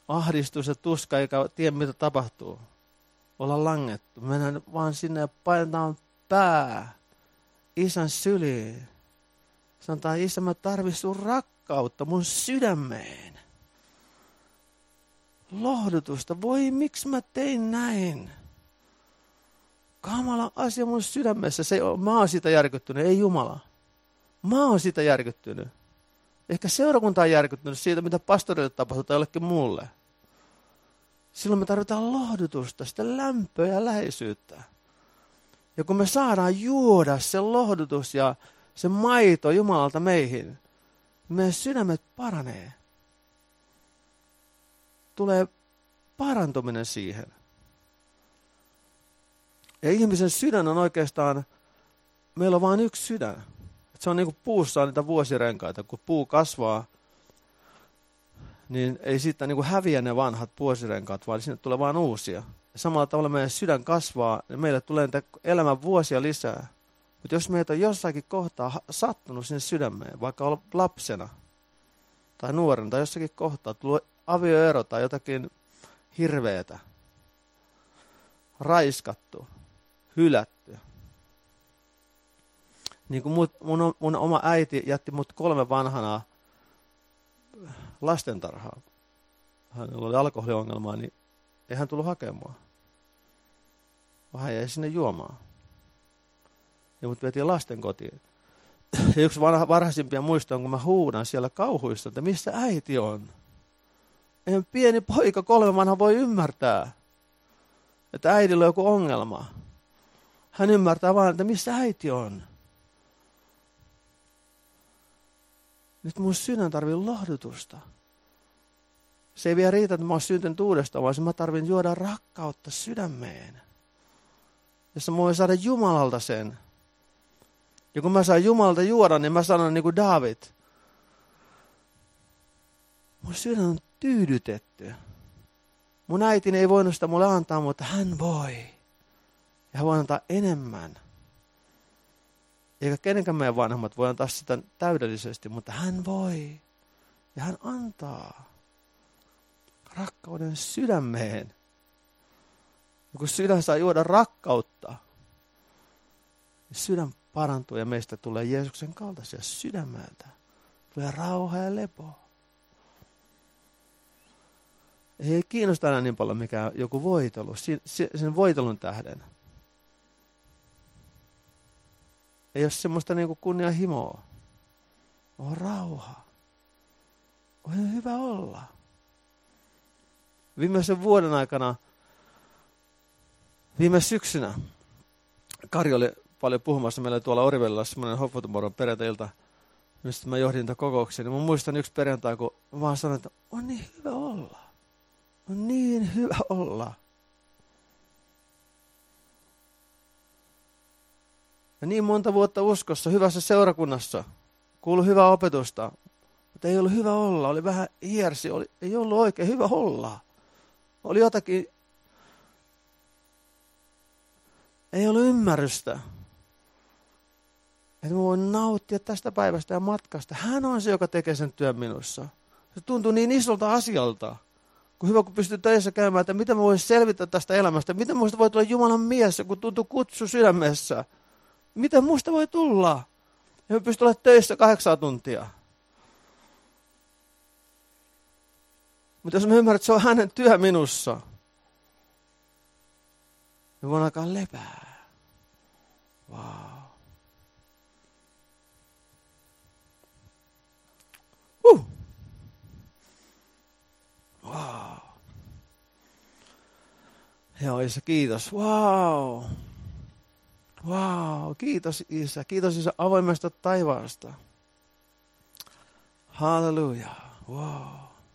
S1: ahdistus ja tuska, eikä tiedä mitä tapahtuu. Olla langettu. Mennään vaan sinne ja painetaan pää Isän syliin. Sanotaan, Isä, mä tarvitsen sun rakkautta mun sydämeen. Lohdutusta. Voi, miksi mä tein näin? Kamala asia mun sydämessä. Se, mä oon siitä järkyttynyt, ei Jumala. Mä oon siitä järkyttynyt. Ehkä seurakunta on järkyttynyt siitä, mitä pastorille tapahtuu tai jollekin muulle. Silloin me tarvitaan lohdutusta, sitä lämpöä ja läheisyyttä. Ja kun me saadaan juoda se lohdutus ja se maito Jumalalta meihin, meidän sydämet paranee. Tulee parantuminen siihen. Ja ihmisen sydän on oikeastaan, meillä on vain yksi sydän. Se on niin kuin puussa on niitä vuosirenkaita. Kun puu kasvaa, niin ei siitä niin kuin häviä ne vanhat vuosirenkaat, vaan sinne tulee vain uusia. Ja samalla tavalla meidän sydän kasvaa, ja meille tulee niitä elämän vuosia lisää. Mutta jos meitä on jossakin kohtaa sattunut sinne sydämeen, vaikka olla lapsena tai nuorena tai jossakin kohtaa, tullut avioero tai jotakin hirveetä, raiskattu, hylätty. Niin kuin mun, mun, mun oma äiti jätti mut kolme vanhana lastentarhaan. Hänellä oli alkoholiongelmaa, niin ei hän tullut hakemaan. Hän jäi sinne juomaan. Ja mut vietiin lasten kotiin. Ja yksi vanha, varhaisimpia muistoja on, kun mä huudan siellä kauhuissa, että missä äiti on. Eihän pieni poika kolme vanha voi ymmärtää, että äidillä on joku ongelma. Hän ymmärtää vaan, että missä äiti on. Nyt mun sydän tarvii lohdutusta. Se ei vielä riitä, että mä oon syntynyt uudestaan, vaan mä tarvin juoda rakkautta sydämeen. Jossa mä voin saada Jumalalta sen. Ja kun mä saan Jumalalta juoda, niin mä sanon niin kuin Daavid. Mun sydän on tyydytetty. Mun äitini ei voinut sitä mulle antaa, mutta hän voi. Ja hän voi antaa enemmän. Eikä kenenkään meidän vanhemmat voi antaa sitä täydellisesti, mutta hän voi. Ja hän antaa rakkauden sydämeen. Ja kun sydän saa juoda rakkautta, niin sydän parantuu ja meistä tulee Jeesuksen kaltaisia sydämeltä. Tulee rauha ja lepo. Ei kiinnosta enää niin paljon mikään joku voitelu, sen voitelun tähden. Ei ole semmoista niin kuin kunnianhimoa. On rauha. On hyvä olla. Viimeisen vuoden aikana, viime syksynä, Kari oli paljon puhumassa meillä tuolla Orivellilla, semmoinen Hope for Tomorrow perjantai-ilta, mistä mä johdin niitä kokouksia. Niin mä muistan yksi perjantai, kun vaan sanoin, että on niin hyvä olla. On niin hyvä olla. Ja niin monta vuotta uskossa, hyvässä seurakunnassa, kuului hyvää opetusta, mutta ei ollut hyvä olla, oli vähän hiersi, oli, ei ollut oikein hyvä olla. Oli jotakin, ei ollut ymmärrystä. Että mä voin nauttia tästä päivästä ja matkasta. Hän on se, joka tekee sen työn minussa. Se tuntuu niin isolta asialta. Kun hyvä, kun pystyy töissä käymään, että miten mä voin selvitä tästä elämästä. Miten musta voi tulla Jumalan mies, kun tuntuu kutsu sydämessä. Miten musta voi tulla? Ja mä pystyn olemaan töissä kahdeksan tuntia. Mutta jos mä ymmärrän, että se on hänen työ minussa, niin voin alkaa lepää. Vau. Wow. Uh. Wow. Joo, Isä, kiitos. Wow. Wow, kiitos Isä. Kiitos Isä avoimesta taivaasta. Halleluja. Wow.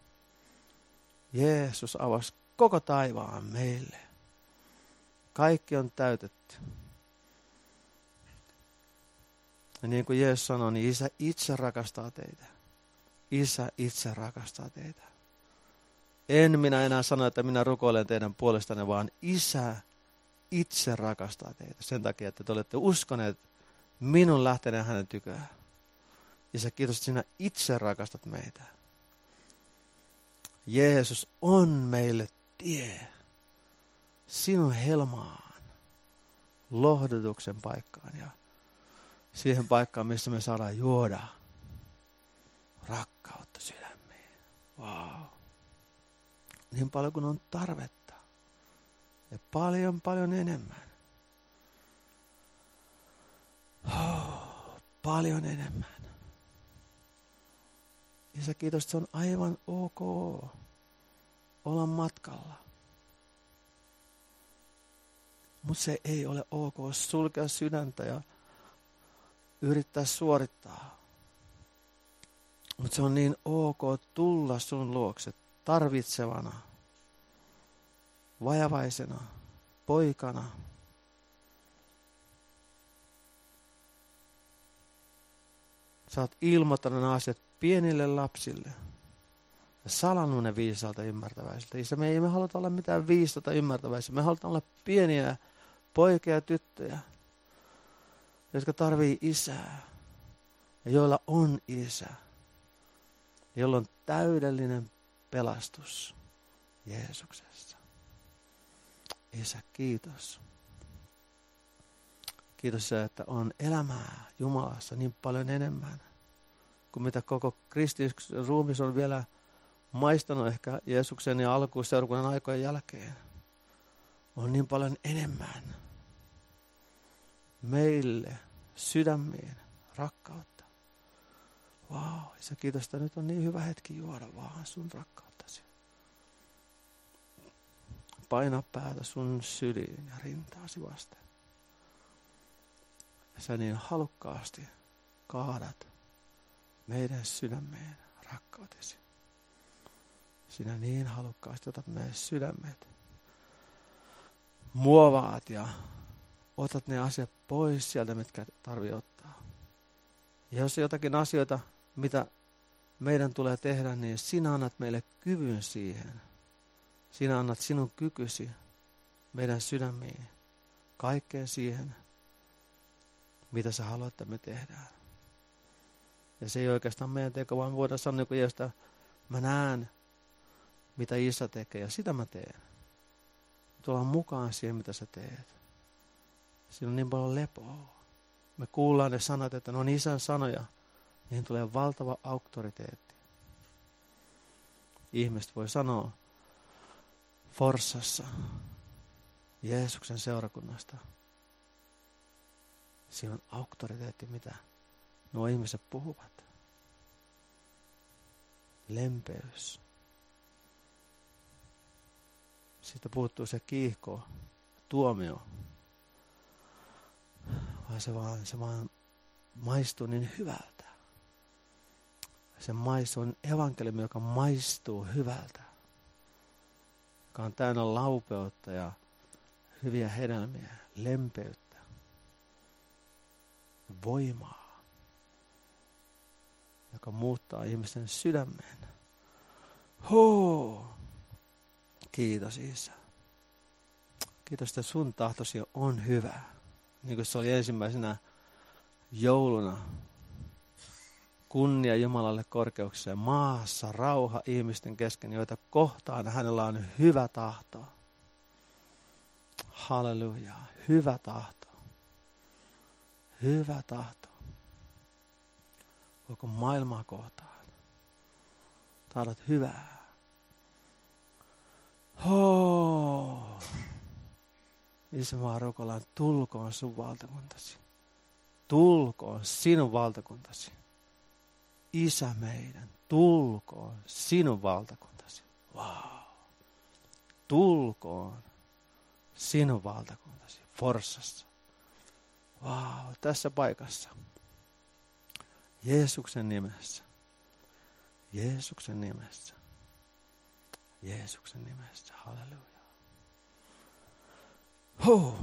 S1: Jeesus avasi koko taivaan meille. Kaikki on täytetty. Ja niin kuin Jeesus sanoi, niin Isä itse rakastaa teitä. Isä itse rakastaa teitä. En minä enää sano, että minä rukoilen teidän puolestanne, vaan Isä itse rakastaa teitä. Sen takia, että te olette uskoneet minun lähteneen hänen tyköään. Isä, kiitos, että sinä itse rakastat meitä. Jeesus on meille tie sinun helmaan, lohdutuksen paikkaan ja siihen paikkaan, missä me saadaan juoda rakkautta sydämiin. Wow. Niin paljon kuin on tarvetta ja paljon paljon enemmän. Oh, paljon enemmän. Isä, kiitos, se on aivan ok olla matkalla. Mutta se ei ole ok sulkea sydäntä ja yrittää suorittaa. Mutta se on niin ok tulla sun luokse tarvitsevana, vajavaisena, poikana. Sä oot ilmoittanut nämä asiat pienille lapsille ja salannut ne viisaalta ymmärtäväisiltä. Isä, me ei me haluta olla mitään viisaalta ymmärtäväisiä. Me halutaan olla pieniä poikia ja tyttöjä, jotka tarvii isää ja joilla on isä, jolla on täydellinen pelastus Jeesuksessa. Isä, kiitos. Kiitos se, että on elämää Jumalassa niin paljon enemmän kuin mitä koko kristillisyyden ruumis on vielä maistanut ehkä Jeesuksen ja alkuseurakunnan aikojen jälkeen. On niin paljon enemmän meille sydämiin rakkautta. Vau, wow, Isä, kiitos, että nyt on niin hyvä hetki juoda vaan sun rakkauttasi. Paina päätä sun syliin ja rintaasi vasten. Sä niin halukkaasti kaadat meidän sydämeen rakkautesi. Sinä niin halukkaasti otat meidän sydämet, muovaat ja otat ne asiat pois sieltä, mitkä tarvii ottaa. Ja jos on jotakin asioita, mitä meidän tulee tehdä, niin sinä annat meille kyvyn siihen. Sinä annat sinun kykysi meidän sydämiin, kaikkeen siihen, mitä sä haluat, että me tehdään. Ja se ei oikeastaan meidän teko, vaan voidaan sanoa, että mä näen, mitä Isä tekee, ja sitä mä teen. Tullaan mukaan siihen, mitä sä teet. Siinä on niin paljon lepoa. Me kuullaan ne sanat, että ne on Isän sanoja. Niihin tulee valtava auktoriteetti. Ihmiset voi sanoa Forssassa, Jeesuksen seurakunnasta. Siinä on auktoriteetti, mitä nuo ihmiset puhuvat. Lempeys. Siitä puuttuu se kiihko, tuomio. Vaan se vaan, se vaan maistuu niin hyvältä. Se maistuu, on evankeliumi, joka maistuu hyvältä. Joka on täynnä laupeutta ja hyviä hedelmiä, lempeyttä, voimaa, joka muuttaa ihmisten sydämen. Hoo! Kiitos Isä. Kiitos, että sun tahtosi on hyvä. Niin kuin se oli ensimmäisenä jouluna. Kunnia Jumalalle korkeuksissa ja maassa rauha ihmisten kesken, joita kohtaan hänellä on hyvä tahto. Halleluja. Hyvä tahto. Hyvä tahto. Koko maailmaa kohtaan. Tahdot hyvää. Hoo. Isä, mä rukoilen, tulkoon sun valtakuntasi. Tulkoon sinun valtakuntasi. Isä meidän, tulkoon sinun valtakuntasi. Wow. Tulkoon sinun valtakuntasi Forssassa. Wow, tässä paikassa. Jeesuksen nimessä. Jeesuksen nimessä. Jeesuksen nimessä. Halleluja. Huh.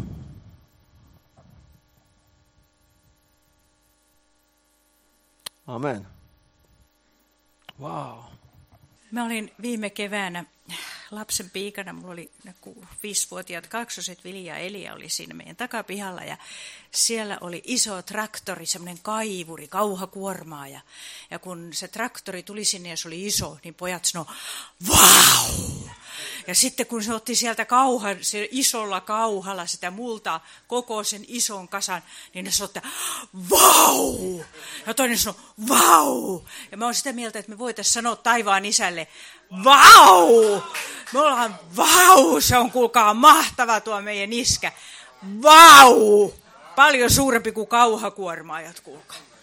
S1: Amen. Wow.
S2: Mä olin viime keväänä lapsen piikana, mulla oli ne viisivuotiaat kaksoset, Vilja ja Elia oli siinä meidän takapihalla ja siellä oli iso traktori, semmoinen kaivuri, kauhakuormaa ja, ja kun se traktori tuli sinne ja se oli iso, niin pojat sanoi, vau! Ja sitten kun se otti sieltä kauhan, se isolla kauhalla sitä multaa, koko sen ison kasan, niin ne sanoi, että vau! Ja toinen sanoi, vau! Ja mä oon sitä mieltä, että me voitaisiin sanoa taivaan isälle, vau! Me ollaan vau! Se on kuulkaa mahtava tuo meidän iskä. Vau! Paljon suurempi kuin kauhakuormaajat, kuulkaa.